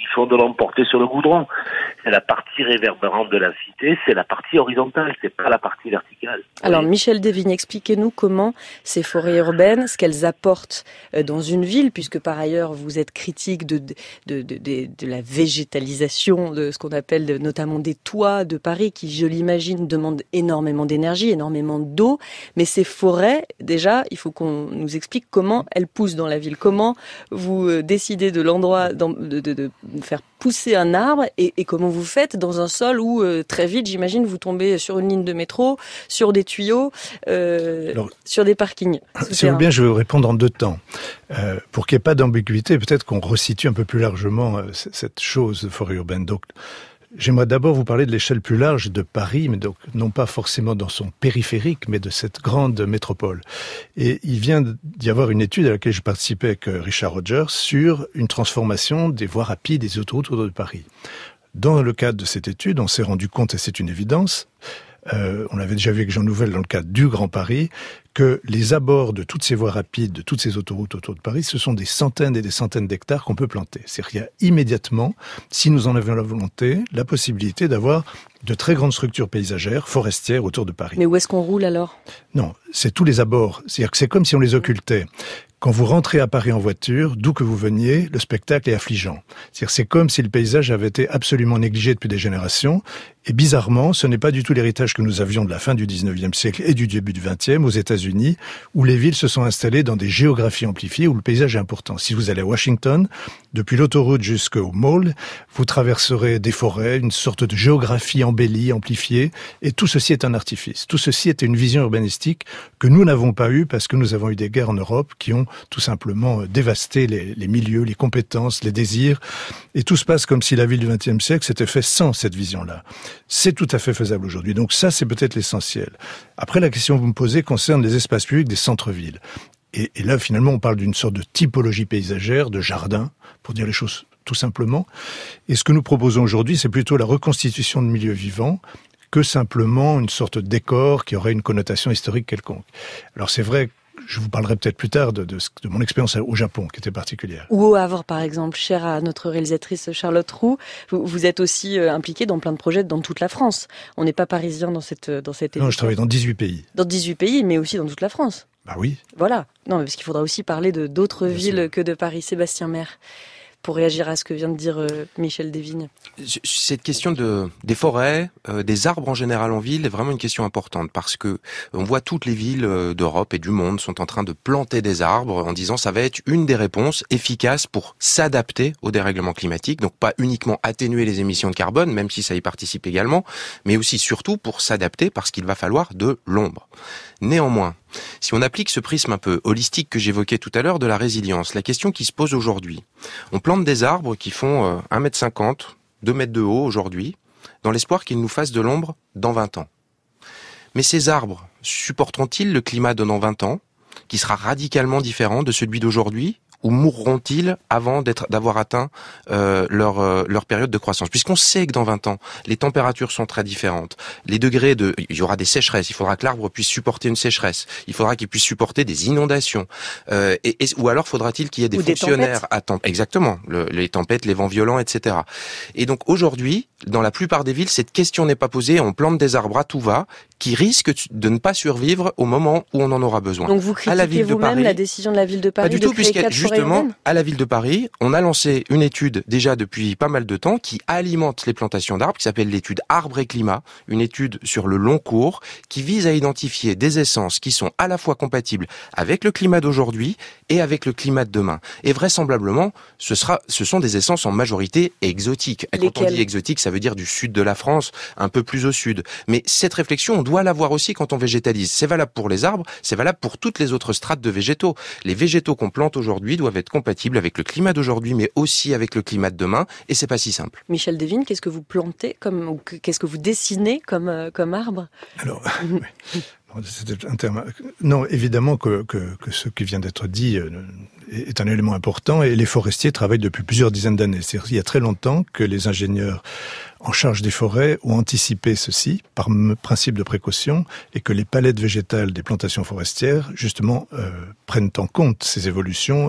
qui font de l'emporter sur le goudron. C'est la partie réverbérante de la cité, c'est la partie horizontale, c'est pas la partie verticale. Alors, Michel Desvignes, expliquez-nous comment ces forêts urbaines, ce qu'elles apportent dans une ville, puisque par ailleurs vous êtes critique de, de, de, de, de la végétalisation de ce qu'on appelle de, notamment des toits de Paris, qui, je l'imagine, demandent énormément d'énergie, énormément d'eau. Mais ces forêts, déjà, il faut qu'on nous explique comment elles poussent dans la ville. Comment vous décidez de l'endroit de, de, de, de faire pousser un arbre et, et comment vous faites dans un sol où euh, très vite, j'imagine, vous tombez sur une ligne de métro, sur des tuyaux, euh, Alors, sur des parkings. Si vous voulez bien, je vais vous répondre en deux temps. Euh, pour qu'il n'y ait pas d'ambiguïté, peut-être qu'on resitue un peu plus largement euh, cette chose de forêt urbaine. Donc, j'aimerais d'abord vous parler de l'échelle plus large de Paris, mais donc non pas forcément dans son périphérique, mais de cette grande métropole. Et il vient d'y avoir une étude à laquelle je participais avec Richard Rogers sur une transformation des voies rapides et des autoroutes autour de Paris. Dans le cadre de cette étude, on s'est rendu compte, et c'est une évidence, euh, on l'avait déjà vu avec Jean Nouvel dans le cadre du Grand Paris, que les abords de toutes ces voies rapides, de toutes ces autoroutes autour de Paris, ce sont des centaines et des centaines d'hectares qu'on peut planter. C'est-à-dire qu'il y a immédiatement, si nous en avions la volonté, la possibilité d'avoir de très grandes structures paysagères, forestières autour de Paris. Mais où est-ce qu'on roule alors ? Non, c'est tous les abords. C'est-à-dire que c'est comme si on les occultait. Quand vous rentrez à Paris en voiture, d'où que vous veniez, le spectacle est affligeant. C'est-à-dire c'est comme si le paysage avait été absolument négligé depuis des générations. Et bizarrement, ce n'est pas du tout l'héritage que nous avions de la fin du dix-neuvième siècle et du début du vingtième aux États-Unis, où les villes se sont installées dans des géographies amplifiées, où le paysage est important. Si vous allez à Washington, depuis l'autoroute jusqu'au mall, vous traverserez des forêts, une sorte de géographie embellie, amplifiée, et tout ceci est un artifice. Tout ceci était une vision urbanistique que nous n'avons pas eue parce que nous avons eu des guerres en Europe qui ont tout simplement dévasté les, les milieux, les compétences, les désirs, et tout se passe comme si la ville du vingtième siècle s'était fait sans cette vision-là. C'est tout à fait faisable aujourd'hui. Donc ça, c'est peut-être l'essentiel. Après, la question que vous me posez concerne les espaces publics des centres-villes. Et, et là, finalement, on parle d'une sorte de typologie paysagère, de jardin, pour dire les choses tout simplement. Et ce que nous proposons aujourd'hui, c'est plutôt la reconstitution de milieux vivants que simplement une sorte de décor qui aurait une connotation historique quelconque. Alors c'est vrai que je vous parlerai peut-être plus tard de, de, de mon expérience au Japon, qui était particulière. Ou au Havre, par exemple, chère à notre réalisatrice Charlotte Roux. Vous, vous êtes aussi euh, impliquée dans plein de projets dans toute la France. On n'est pas parisien dans cette dans cette émission. Non, je travaille dans dix-huit pays. Dans dix-huit pays, mais aussi dans toute la France. Bah oui. Voilà. Non, parce qu'il faudra aussi parler de d'autres Bien villes sûr. que de Paris. Sébastien Maire, pour réagir à ce que vient de dire euh, Michel Desvignes. Cette question de des forêts, euh, des arbres en général en ville est vraiment une question importante parce que on voit toutes les villes euh, d'Europe et du monde sont en train de planter des arbres en disant ça va être une des réponses efficaces pour s'adapter au dérèglement climatique, donc pas uniquement atténuer les émissions de carbone, même si ça y participe également, mais aussi surtout pour s'adapter parce qu'il va falloir de l'ombre. Néanmoins, si on applique ce prisme un peu holistique que j'évoquais tout à l'heure de la résilience, la question qui se pose aujourd'hui, on plante des arbres qui font euh, un mètre cinquante, deux mètres de haut aujourd'hui, dans l'espoir qu'ils nous fassent de l'ombre dans vingt ans. Mais ces arbres supporteront-ils le climat de dans vingt ans, qui sera radicalement différent de celui d'aujourd'hui, ou mourront-ils avant d'être, d'avoir atteint euh, leur, euh, leur période de croissance? Puisqu'on sait que dans vingt ans, les températures sont très différentes. Les degrés de... Il y aura des sécheresses. Il faudra que l'arbre puisse supporter une sécheresse. Il faudra qu'il puisse supporter des inondations. Euh, et, et, ou alors faudra-t-il qu'il y ait des ou fonctionnaires... Des à temps... Exactement. Le, les tempêtes, les vents violents, et cetera. Et donc aujourd'hui, dans la plupart des villes, cette question n'est pas posée. On plante des arbres à tout va qui risquent de ne pas survivre au moment où on en aura besoin. Donc vous critiquez vous-même la décision de la ville de Paris de créer puisque quatre forêts justement, urbaines ? à la ville de Paris, on a lancé une étude déjà depuis pas mal de temps qui alimente les plantations d'arbres, qui s'appelle l'étude Arbres et Climat, une étude sur le long cours qui vise à identifier des essences qui sont à la fois compatibles avec le climat d'aujourd'hui et avec le climat de demain. Et vraisemblablement, ce sera, ce sont des essences en majorité exotiques. Et quand on dit exotique, ça veut dire du sud de la France, un peu plus au sud. Mais cette réflexion, on doit l'avoir aussi quand on végétalise. C'est valable pour les arbres, c'est valable pour toutes les autres strates de végétaux. Les végétaux qu'on plante aujourd'hui doivent être compatibles avec le climat d'aujourd'hui, mais aussi avec le climat de demain, et c'est pas si simple. Michel Desvignes, qu'est-ce que vous plantez comme, ou qu'est-ce que vous dessinez comme, euh, comme arbre? Alors, oui. C'était un terme. Non, évidemment que, que, que ce qui vient d'être dit est un élément important, et les forestiers travaillent depuis plusieurs dizaines d'années. C'est-à-dire qu'il y a très longtemps que les ingénieurs en charge des forêts ont anticipé ceci par principe de précaution, et que les palettes végétales des plantations forestières, justement, euh, prennent en compte ces évolutions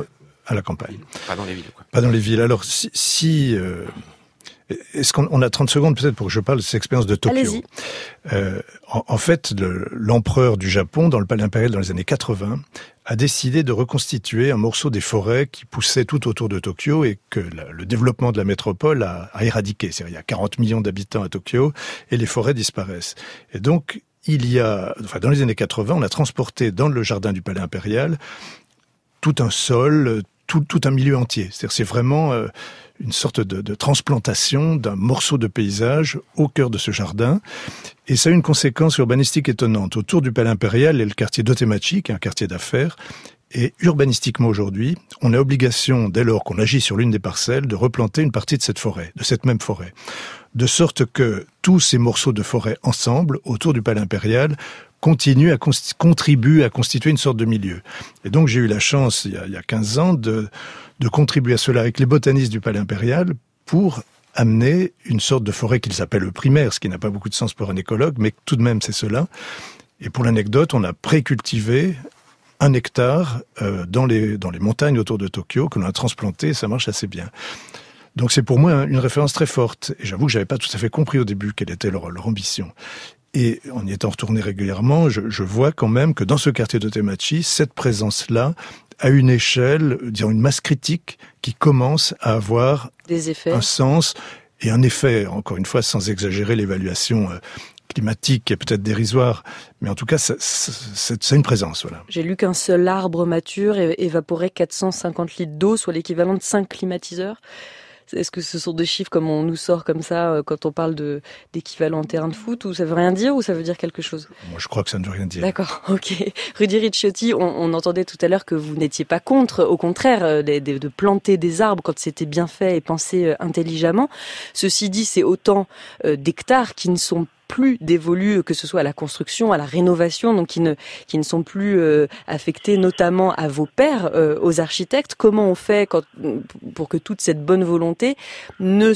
à la campagne. Pas dans les villes, quoi. Pas dans les villes. Alors, si... si euh, est-ce qu'on on a trente secondes peut-être pour que je parle de cette expérience de Tokyo? Allez-y. Euh, en, en fait, le, l'empereur du Japon, dans le palais impérial dans les années quatre-vingts, a décidé de reconstituer un morceau des forêts qui poussaient tout autour de Tokyo et que la, le développement de la métropole a, a éradiqué. C'est-à-dire, il y a quarante millions d'habitants à Tokyo et les forêts disparaissent. Et donc, il y a, enfin, dans les années quatre-vingts, on a transporté dans le jardin du palais impérial tout un sol, tout, tout un milieu entier. C'est-à-dire, c'est vraiment euh, une sorte de, de transplantation d'un morceau de paysage au cœur de ce jardin. Et ça a une conséquence urbanistique étonnante. Autour du palais impérial, il y a le quartier d'Otemachi, qui est un quartier d'affaires. Et urbanistiquement aujourd'hui, on a obligation, dès lors qu'on agit sur l'une des parcelles, de replanter une partie de cette forêt, de cette même forêt. De sorte que tous ces morceaux de forêt ensemble, autour du palais impérial, continuent à consti- contribuent à constituer une sorte de milieu. Et donc j'ai eu la chance, il y a, il y a quinze ans, de, de contribuer à cela avec les botanistes du palais impérial pour amener une sorte de forêt qu'ils appellent le primaire, ce qui n'a pas beaucoup de sens pour un écologue, mais tout de même c'est cela. Et pour l'anecdote, on a précultivé un hectare euh, dans les dans les montagnes autour de Tokyo que l'on a transplanté, et ça marche assez bien. Donc c'est pour moi une référence très forte. Et j'avoue que j'avais pas tout à fait compris au début quelle était leur, leur ambition. Et en y étant retourné régulièrement, je, je vois quand même que dans ce quartier d'Otemachi, cette présence-là a une échelle, disons une masse critique qui commence à avoir des effets, un sens et un effet, encore une fois, sans exagérer l'évaluation euh, climatique qui est peut-être dérisoire, mais en tout cas, ça, ça, c'est, c'est une présence. Voilà. J'ai lu qu'un seul arbre mature évaporait quatre cent cinquante litres d'eau, soit l'équivalent de cinq climatiseurs. Est-ce que ce sont des chiffres comme on nous sort comme ça quand on parle de, d'équivalent en terrain de foot, ou ça veut rien dire ou ça veut dire quelque chose? Moi, je crois que ça ne veut rien dire. D'accord, ok. Rudy Ricciotti, on, on entendait tout à l'heure que vous n'étiez pas contre, au contraire, de, de, de planter des arbres quand c'était bien fait et pensé intelligemment. Ceci dit, c'est autant euh, d'hectares qui ne sont plus dévolus, que ce soit à la construction, à la rénovation, donc qui ne qui ne sont plus euh, affectés notamment à vos pairs, euh, aux architectes. Comment on fait quand, pour que toute cette bonne volonté ne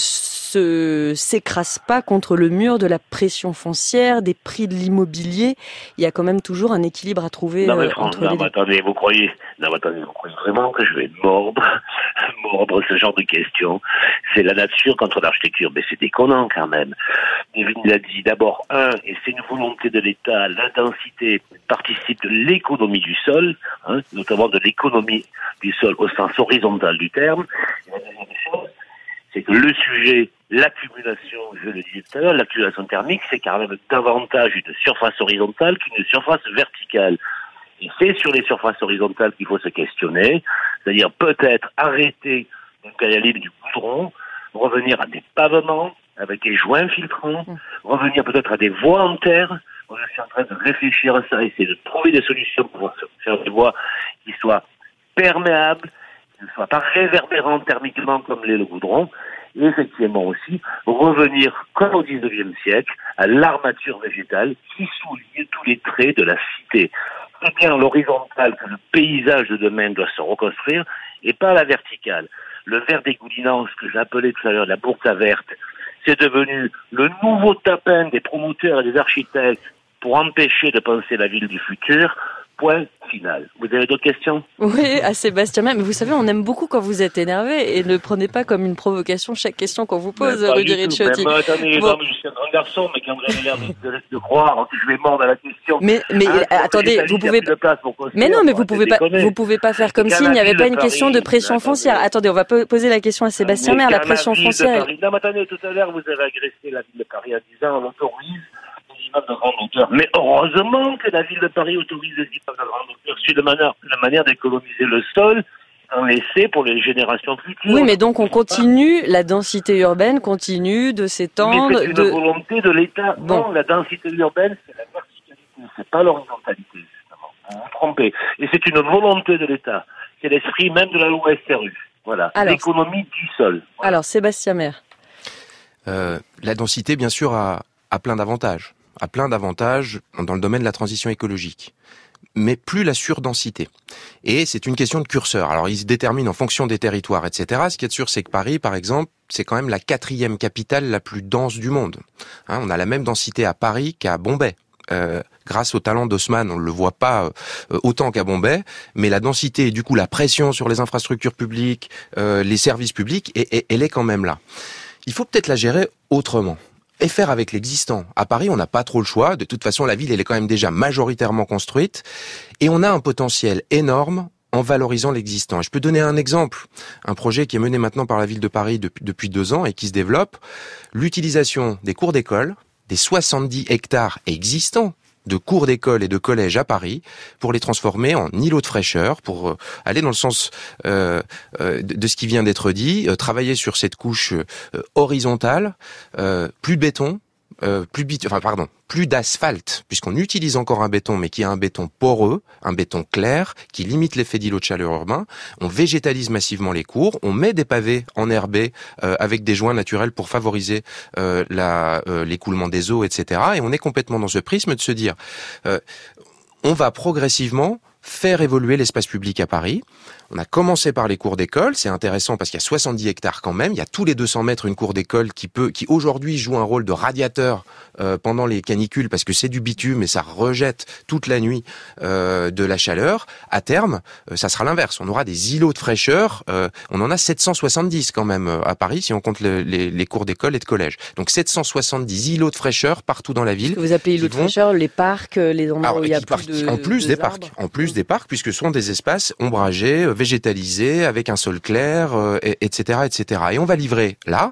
se s'écrase pas contre le mur de la pression foncière, des prix de l'immobilier? Il y a quand même toujours un équilibre à trouver non, mais, euh, entre non, les mais attendez, vous croyez, non, mais attendez, vous croyez vraiment que je vais mordre, mordre ce genre de questions? C'est la nature contre l'architecture, mais c'est déconnant quand même. Il a dit d'abord un, et c'est une volonté de l'État, la densité participe de l'économie du sol, hein, notamment de l'économie du sol au sens horizontal du terme. Et la deuxième chose, c'est que le sujet, l'accumulation, je le disais tout à l'heure, l'accumulation thermique, c'est quand même davantage une surface horizontale qu'une surface verticale. Et c'est sur les surfaces horizontales qu'il faut se questionner, c'est-à-dire peut-être arrêter l'impérialisme du goudron, revenir à des pavements avec des joints filtrants, mmh. revenir peut-être à des voies en terre. Je suis en train de réfléchir à ça, essayer de trouver des solutions pour faire des voies qui soient perméables, qui ne soient pas réverbérantes thermiquement comme l'est le goudron. Et effectivement aussi, revenir, comme au dix-neuvième siècle, à l'armature végétale qui souligne tous les traits de la cité. C'est bien l'horizontale que le paysage de demain doit se reconstruire, et pas la verticale. Le vert dégoulinant, ce que j'appelais tout à l'heure la burqa verte, c'est devenu le nouveau tapin des promoteurs et des architectes pour empêcher de penser la ville du futur. Point final. Vous avez d'autres questions? Oui, à Sébastien même. Mais vous savez, on aime beaucoup quand vous êtes énervé, et ne prenez pas comme une provocation chaque question qu'on vous pose, Rudy Ricciotti. Mais attendez, bon. Non, mais je suis un grand garçon, mais quand vous avez l'air de, de, de croire que je vais mordre à la question. Mais, mais hein, attendez, vous pouvez pas. Mais non, mais vous pouvez pas, vous pouvez pas faire comme s'il n'y avait pas une question de pression foncière. Attendez, on va poser la question à Sébastien Merle. La pression foncière. Non, mais attendez, tout à l'heure, vous avez agressé la ville de Paris en disant on autorise de grande hauteur. Mais heureusement que la ville de Paris autorise les immeubles de grande hauteur. C'est la manière, la manière d'économiser le sol, en laisser pour les générations futures. Oui, mais donc on continue, la densité urbaine continue de s'étendre. Mais c'est une de... volonté de l'État. Bon. Non, la densité urbaine, c'est la verticalité, c'est pas l'horizontalité, justement. Vous vous trompez. Et c'est une volonté de l'État. C'est l'esprit même de la loi S R U. Voilà. Alors, l'économie du sol. Voilà. Alors, Sébastien Merle. Euh, la densité, bien sûr, a, a plein d'avantages. a plein d'avantages dans le domaine de la transition écologique, mais plus la surdensité. Et c'est une question de curseur. Alors, il se détermine en fonction des territoires, et cetera. Ce qui est sûr, c'est que Paris, par exemple, c'est quand même la quatrième capitale la plus dense du monde. Hein, on a la même densité à Paris qu'à Bombay, Euh, grâce au talent d'Haussmann, on ne le voit pas euh, autant qu'à Bombay, mais la densité et du coup la pression sur les infrastructures publiques, euh, les services publics, et, et, elle est quand même là. Il faut peut-être la gérer autrement et faire avec l'existant. À Paris, on n'a pas trop le choix. De toute façon, la ville, elle est quand même déjà majoritairement construite et on a un potentiel énorme en valorisant l'existant. Et je peux donner un exemple, un projet qui est mené maintenant par la ville de Paris depuis, depuis deux ans et qui se développe, l'utilisation des cours d'école, des soixante-dix hectares existants de cours d'école et de collèges à Paris pour les transformer en îlots de fraîcheur, pour euh, aller dans le sens euh, euh, de, de ce qui vient d'être dit, euh, travailler sur cette couche euh, horizontale, euh, plus de béton, euh, plus bit- enfin pardon, plus d'asphalte, puisqu'on utilise encore un béton, mais qui est un béton poreux, un béton clair, qui limite l'effet d'îlot de chaleur urbain. On végétalise massivement les cours, on met des pavés enherbés euh, avec des joints naturels pour favoriser euh, la, euh, l'écoulement des eaux, et cetera. Et on est complètement dans ce prisme de se dire, euh, on va progressivement faire évoluer l'espace public à Paris. On a commencé par les cours d'école, c'est intéressant parce qu'il y a soixante-dix hectares quand même, il y a tous les deux cents mètres une cour d'école qui peut, qui aujourd'hui joue un rôle de radiateur euh, pendant les canicules parce que c'est du bitume et ça rejette toute la nuit euh, de la chaleur. À terme, euh, ça sera l'inverse, on aura des îlots de fraîcheur, euh, on en a sept cent soixante-dix quand même euh, à Paris si on compte le, les, les cours d'école et de collège. Donc sept cent soixante-dix îlots de fraîcheur partout dans la ville. Ce que vous appelez îlots de vont... fraîcheur, les parcs, les endroits Alors, où il y a plus plus de, en plus de des arbres. parcs, en plus des parcs puisque ce sont des espaces ombragés, végétalisés, avec un sol clair, euh, et cetera, et cetera. Et on va livrer là,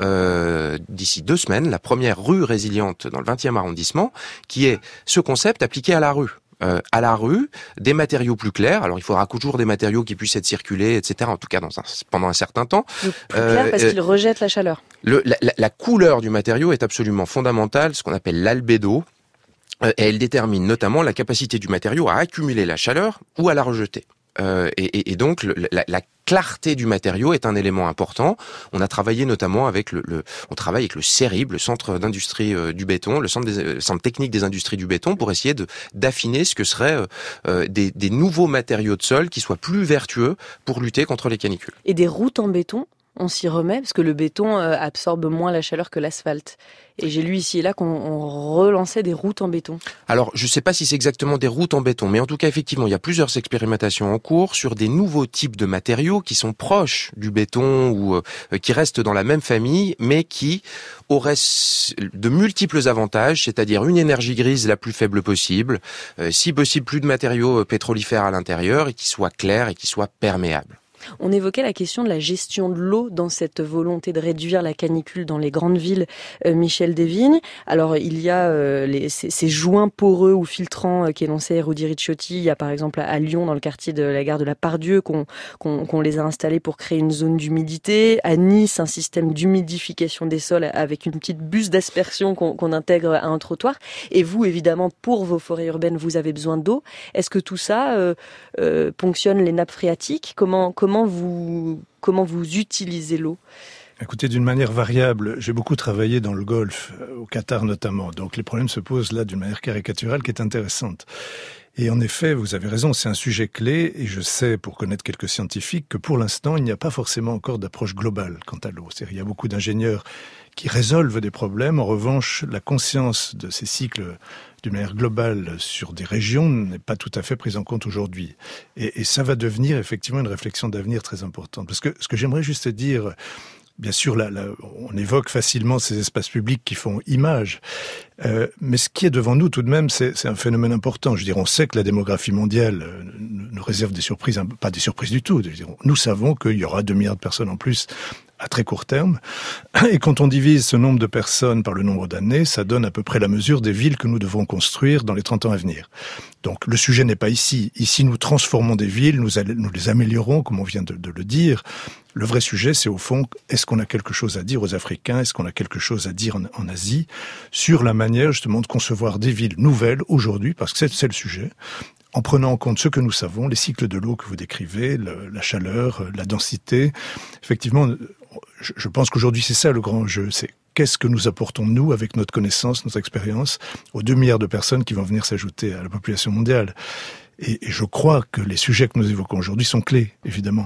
euh, d'ici deux semaines, la première rue résiliente dans le vingtième arrondissement, qui est ce concept appliqué à la rue. Euh, à la rue, des matériaux plus clairs. Alors il faudra toujours des matériaux qui puissent être circulés, et cetera. En tout cas, dans un, pendant un certain temps. Donc, plus clair parce euh, qu'il rejette la chaleur. Le, la, la, la couleur du matériau est absolument fondamentale, ce qu'on appelle l'albédo. Et elle détermine notamment la capacité du matériau à accumuler la chaleur ou à la rejeter. Euh, et, et, et donc le, la, la clarté du matériau est un élément important. On a travaillé notamment avec le, le on travaille avec le CERIB, le centre d'industrie euh, du béton, le centre, des, euh, centre technique des industries du béton, pour essayer de d'affiner ce que seraient euh, euh, des, des nouveaux matériaux de sol qui soient plus vertueux pour lutter contre les canicules. Et des routes en béton, on s'y remet parce que le béton euh, absorbe moins la chaleur que l'asphalte. Et j'ai lu ici et là qu'on on relançait des routes en béton. Alors, je ne sais pas si c'est exactement des routes en béton, mais en tout cas, effectivement, il y a plusieurs expérimentations en cours sur des nouveaux types de matériaux qui sont proches du béton ou euh, qui restent dans la même famille, mais qui auraient de multiples avantages, c'est-à-dire une énergie grise la plus faible possible, euh, si possible plus de matériaux pétrolifères à l'intérieur et qui soient clairs et qui soient perméables. On évoquait la question de la gestion de l'eau dans cette volonté de réduire la canicule dans les grandes villes, euh, Michel Desvignes. Alors, il y a euh, les, ces, ces joints poreux ou filtrants euh, qu'énonçait Rudy Ricciotti. Il y a par exemple à, à Lyon, dans le quartier de la gare de la Pardieu, qu'on, qu'on, qu'on les a installés pour créer une zone d'humidité. À Nice, un système d'humidification des sols avec une petite buse d'aspersion qu'on, qu'on intègre à un trottoir. Et vous, évidemment, pour vos forêts urbaines, vous avez besoin d'eau. Est-ce que tout ça euh, euh, ponctionne les nappes phréatiques ? Comment, comment Comment vous, comment vous utilisez l'eau ? Écoutez, d'une manière variable. J'ai beaucoup travaillé dans le Golfe, au Qatar notamment. Donc les problèmes se posent là d'une manière caricaturale qui est intéressante. Et en effet, vous avez raison, c'est un sujet clé. Et je sais, pour connaître quelques scientifiques, que pour l'instant, il n'y a pas forcément encore d'approche globale quant à l'eau. C'est-à-dire, il y a beaucoup d'ingénieurs qui résolvent des problèmes. En revanche, la conscience de ces cycles d'une manière globale sur des régions n'est pas tout à fait prise en compte aujourd'hui. Et, et ça va devenir effectivement une réflexion d'avenir très importante. Parce que ce que j'aimerais juste dire, bien sûr, là, là, on évoque facilement ces espaces publics qui font image. Euh, mais ce qui est devant nous tout de même, c'est, c'est un phénomène important. Je veux dire, on sait que la démographie mondiale euh, nous réserve des surprises, pas des surprises du tout. Je veux dire, nous savons qu'il y aura deux milliards de personnes en plus à très court terme. Et quand on divise ce nombre de personnes par le nombre d'années, ça donne à peu près la mesure des villes que nous devrons construire dans les trente ans à venir. Donc le sujet n'est pas ici. Ici, nous transformons des villes, nous, allez, nous les améliorons, comme on vient de, de le dire. Le vrai sujet, c'est au fond, est-ce qu'on a quelque chose à dire aux Africains, est-ce qu'on a quelque chose à dire en, en Asie, sur la manière justement de concevoir des villes nouvelles aujourd'hui, parce que c'est, c'est le sujet, en prenant en compte ce que nous savons, les cycles de l'eau que vous décrivez, le, la chaleur, la densité. Effectivement, je, je pense qu'aujourd'hui, c'est ça le grand jeu, c'est qu'est-ce que nous apportons, nous, avec notre connaissance, notre expérience, aux deux milliards de personnes qui vont venir s'ajouter à la population mondiale. Et, et je crois que les sujets que nous évoquons aujourd'hui sont clés, évidemment.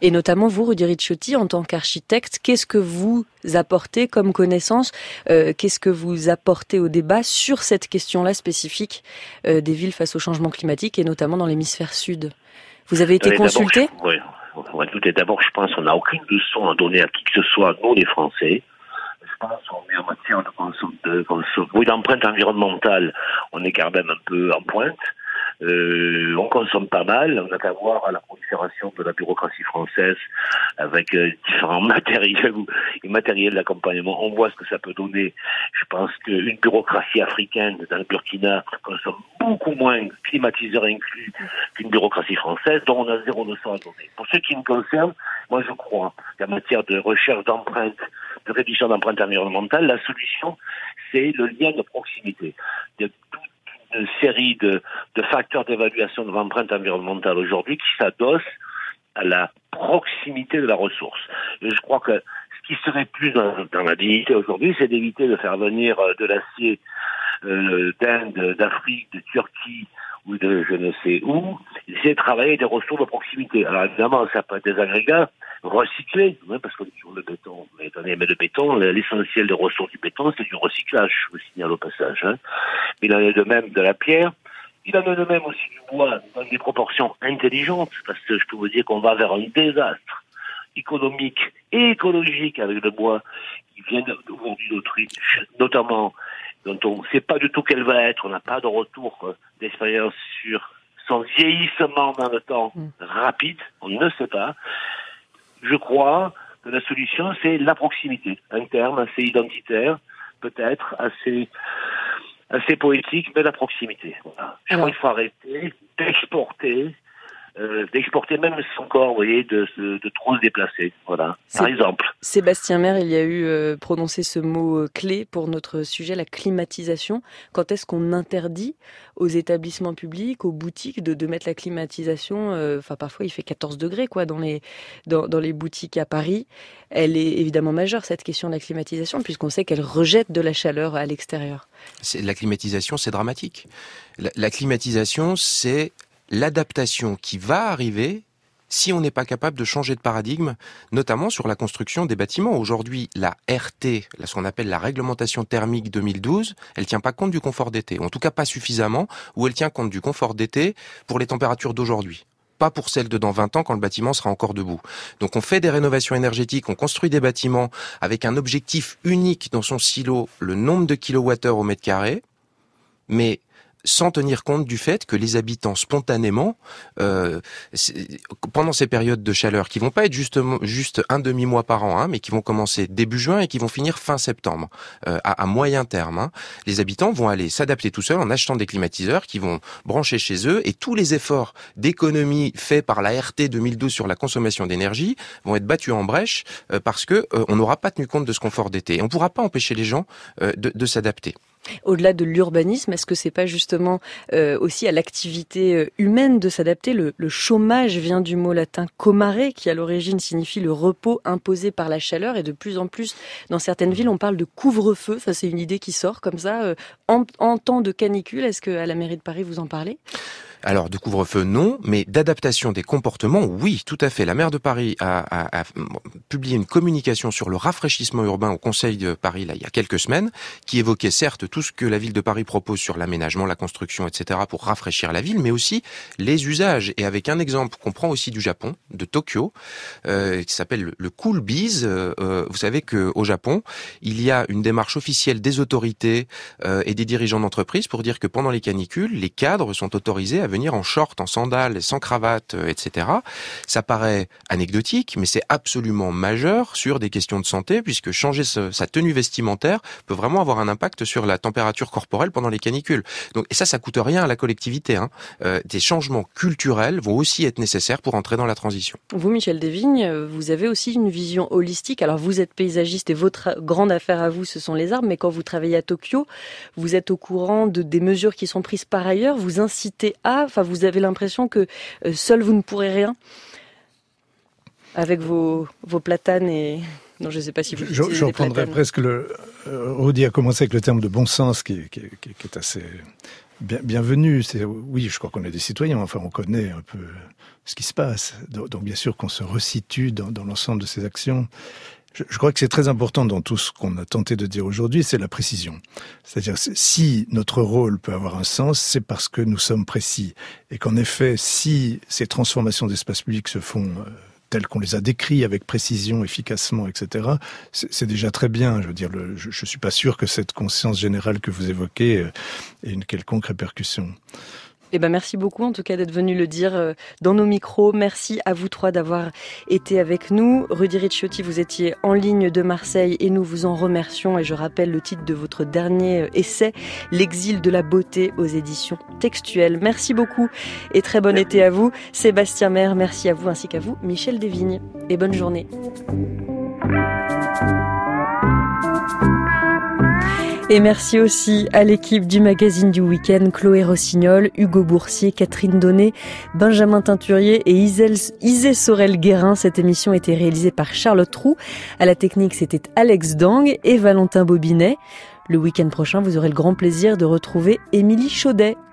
Et notamment vous, Rudy Ricciotti, en tant qu'architecte, qu'est-ce que vous apportez comme connaissance, euh, qu'est-ce que vous apportez au débat sur cette question-là spécifique euh, des villes face au changement climatique et notamment dans l'hémisphère sud? Vous avez été euh, consulté? Oui, ouais, tout est d'abord, je pense, qu'on n'a aucune leçon à donner à qui que ce soit, nous les Français. Je pense qu'on est en matière de, consom- de, consom- oui, d'empreinte environnementale, on est quand même un peu en pointe. Euh, on consomme pas mal, on n'a qu'à voir à la prolifération de la bureaucratie française avec euh, différents matériels et matériels d'accompagnement. On voit ce que ça peut donner. Je pense qu'une bureaucratie africaine dans le Burkina consomme beaucoup moins, climatiseurs inclus, qu'une bureaucratie française, dont on a zéro leçon à donner. Pour ce qui me concerne, moi je crois qu'en matière de recherche d'empreintes, de réduction d'empreintes environnementales, la solution, c'est le lien de proximité. De tout une série de, de facteurs d'évaluation de l'empreinte environnementale aujourd'hui qui s'adossent à la proximité de la ressource. Et je crois que ce qui serait plus dans, dans la dignité aujourd'hui, c'est d'éviter de faire venir de l'acier euh, d'Inde, d'Afrique, de Turquie ou de je ne sais où, c'est de travailler des ressources de proximité. Alors évidemment, ça peut être des agrégats recyclés, hein, parce qu'on est sur le béton. Mais attendez, mais le béton, l'essentiel des ressources du béton, c'est du recyclage, je vous signale au passage. Hein. Mais il en est de même de la pierre, il en est de même aussi du bois, dans des proportions intelligentes, parce que je peux vous dire qu'on va vers un désastre économique et écologique avec le bois qui vient aujourd'hui d'Autriche, notamment dont on ne sait pas du tout quelle va être, on n'a pas de retour euh, d'expérience sur son vieillissement dans le temps mmh. rapide, on ne sait pas. Je crois que la solution, c'est la proximité, un terme assez identitaire, peut-être assez, assez poétique, mais la proximité. Voilà. Je Alors... crois qu'il faut arrêter d'exporter, euh, d'exporter même son corps, vous voyez, de, de, de trop se déplacer. Voilà, c'est... par exemple. Sébastien Merle, il y a eu euh, prononcé ce mot euh, clé pour notre sujet, la climatisation. Quand est-ce qu'on interdit aux établissements publics, aux boutiques, de, de mettre la climatisation, enfin euh, parfois il fait quatorze degrés quoi, dans, les, dans, dans les boutiques à Paris. Elle est évidemment majeure, cette question de la climatisation, puisqu'on sait qu'elle rejette de la chaleur à l'extérieur. C'est, la climatisation, c'est dramatique. La, la climatisation, c'est l'adaptation qui va arriver si on n'est pas capable de changer de paradigme, notamment sur la construction des bâtiments. Aujourd'hui, la R T, ce qu'on appelle la réglementation thermique deux mille douze, elle tient pas compte du confort d'été, ou en tout cas pas suffisamment, ou elle tient compte du confort d'été pour les températures d'aujourd'hui. Pas pour celles de dans vingt ans quand le bâtiment sera encore debout. Donc on fait des rénovations énergétiques, on construit des bâtiments avec un objectif unique dans son silo, le nombre de kilowattheures au mètre carré, mais sans tenir compte du fait que les habitants spontanément, euh, pendant ces périodes de chaleur, qui vont pas être justement juste un demi-mois par an, hein, mais qui vont commencer début juin et qui vont finir fin septembre, euh, à, à moyen terme, hein, les habitants vont aller s'adapter tout seuls en achetant des climatiseurs qui vont brancher chez eux, et tous les efforts d'économie faits par la R T deux mille douze sur la consommation d'énergie vont être battus en brèche euh, parce que euh, on n'aura pas tenu compte de ce confort d'été. Et on pourra pas empêcher les gens euh, de, de s'adapter. Au-delà de l'urbanisme, est-ce que c'est pas justement euh, aussi à l'activité humaine de s'adapter? le, le chômage vient du mot latin comare, qui à l'origine signifie le repos imposé par la chaleur, et de plus en plus dans certaines villes on parle de couvre-feu. Enfin, c'est une idée qui sort comme ça euh, en, en temps de canicule. Est-ce que à la mairie de Paris vous en parlez? Alors, de couvre-feu, non, mais d'adaptation des comportements, oui, tout à fait. La maire de Paris a, a, a publié une communication sur le rafraîchissement urbain au Conseil de Paris, là, il y a quelques semaines, qui évoquait certes tout ce que la ville de Paris propose sur l'aménagement, la construction, et cetera, pour rafraîchir la ville, mais aussi les usages. Et avec un exemple qu'on prend aussi du Japon, de Tokyo, euh, qui s'appelle le, le Cool Biz. Euh, vous savez qu'au Japon, il y a une démarche officielle des autorités euh, et des dirigeants d'entreprise pour dire que pendant les canicules, les cadres sont autorisés à venir en short, en sandales, sans cravate, et cetera. Ça paraît anecdotique, mais c'est absolument majeur sur des questions de santé, puisque changer ce, sa tenue vestimentaire peut vraiment avoir un impact sur la température corporelle pendant les canicules. Donc, et ça, ça coûte rien à la collectivité. Hein. Euh, des changements culturels vont aussi être nécessaires pour entrer dans la transition. Vous, Michel Desvignes, vous avez aussi une vision holistique. Alors, vous êtes paysagiste et votre grande affaire à vous, ce sont les arbres, mais quand vous travaillez à Tokyo, vous êtes au courant de, des mesures qui sont prises par ailleurs, vous incitez à Enfin, vous avez l'impression que euh, seul vous ne pourrez rien avec vos, vos platanes et... Non, je ne sais pas si vous je, je reprendrais presque le... Euh, Rudy a commencé avec le terme de bon sens qui, qui, qui, qui est assez bien, bienvenu. C'est, oui, je crois qu'on est des citoyens, enfin on connaît un peu ce qui se passe. Donc, donc bien sûr qu'on se resitue dans, dans l'ensemble de ces actions. Je, je crois que c'est très important dans tout ce qu'on a tenté de dire aujourd'hui, c'est la précision. C'est-à-dire, si notre rôle peut avoir un sens, c'est parce que nous sommes précis. Et qu'en effet, si ces transformations d'espace public se font euh, telles qu'on les a décrits avec précision, efficacement, et cetera, c'est, c'est déjà très bien. Je veux dire, le, je, je suis pas sûr que cette conscience générale que vous évoquez euh, ait une quelconque répercussion. Eh ben, merci beaucoup, en tout cas, d'être venu le dire dans nos micros. Merci à vous trois d'avoir été avec nous. Rudy Ricciotti, vous étiez en ligne de Marseille et nous vous en remercions. Et je rappelle le titre de votre dernier essai, L'exil de la beauté aux éditions Textuelles. Merci beaucoup et très bon merci. Été à vous. Sébastien Maire, merci à vous ainsi qu'à vous, Michel Desvignes. Et bonne journée. Et merci aussi à l'équipe du magazine du week-end, Chloé Rossignol, Hugo Boursier, Catherine Donnet, Benjamin Teinturier et Isée Sorel-Guérin. Cette émission a été réalisée par Charlotte Roux. À la technique, c'était Alex Dang et Valentin Bobinet. Le week-end prochain, vous aurez le grand plaisir de retrouver Émilie Chaudet.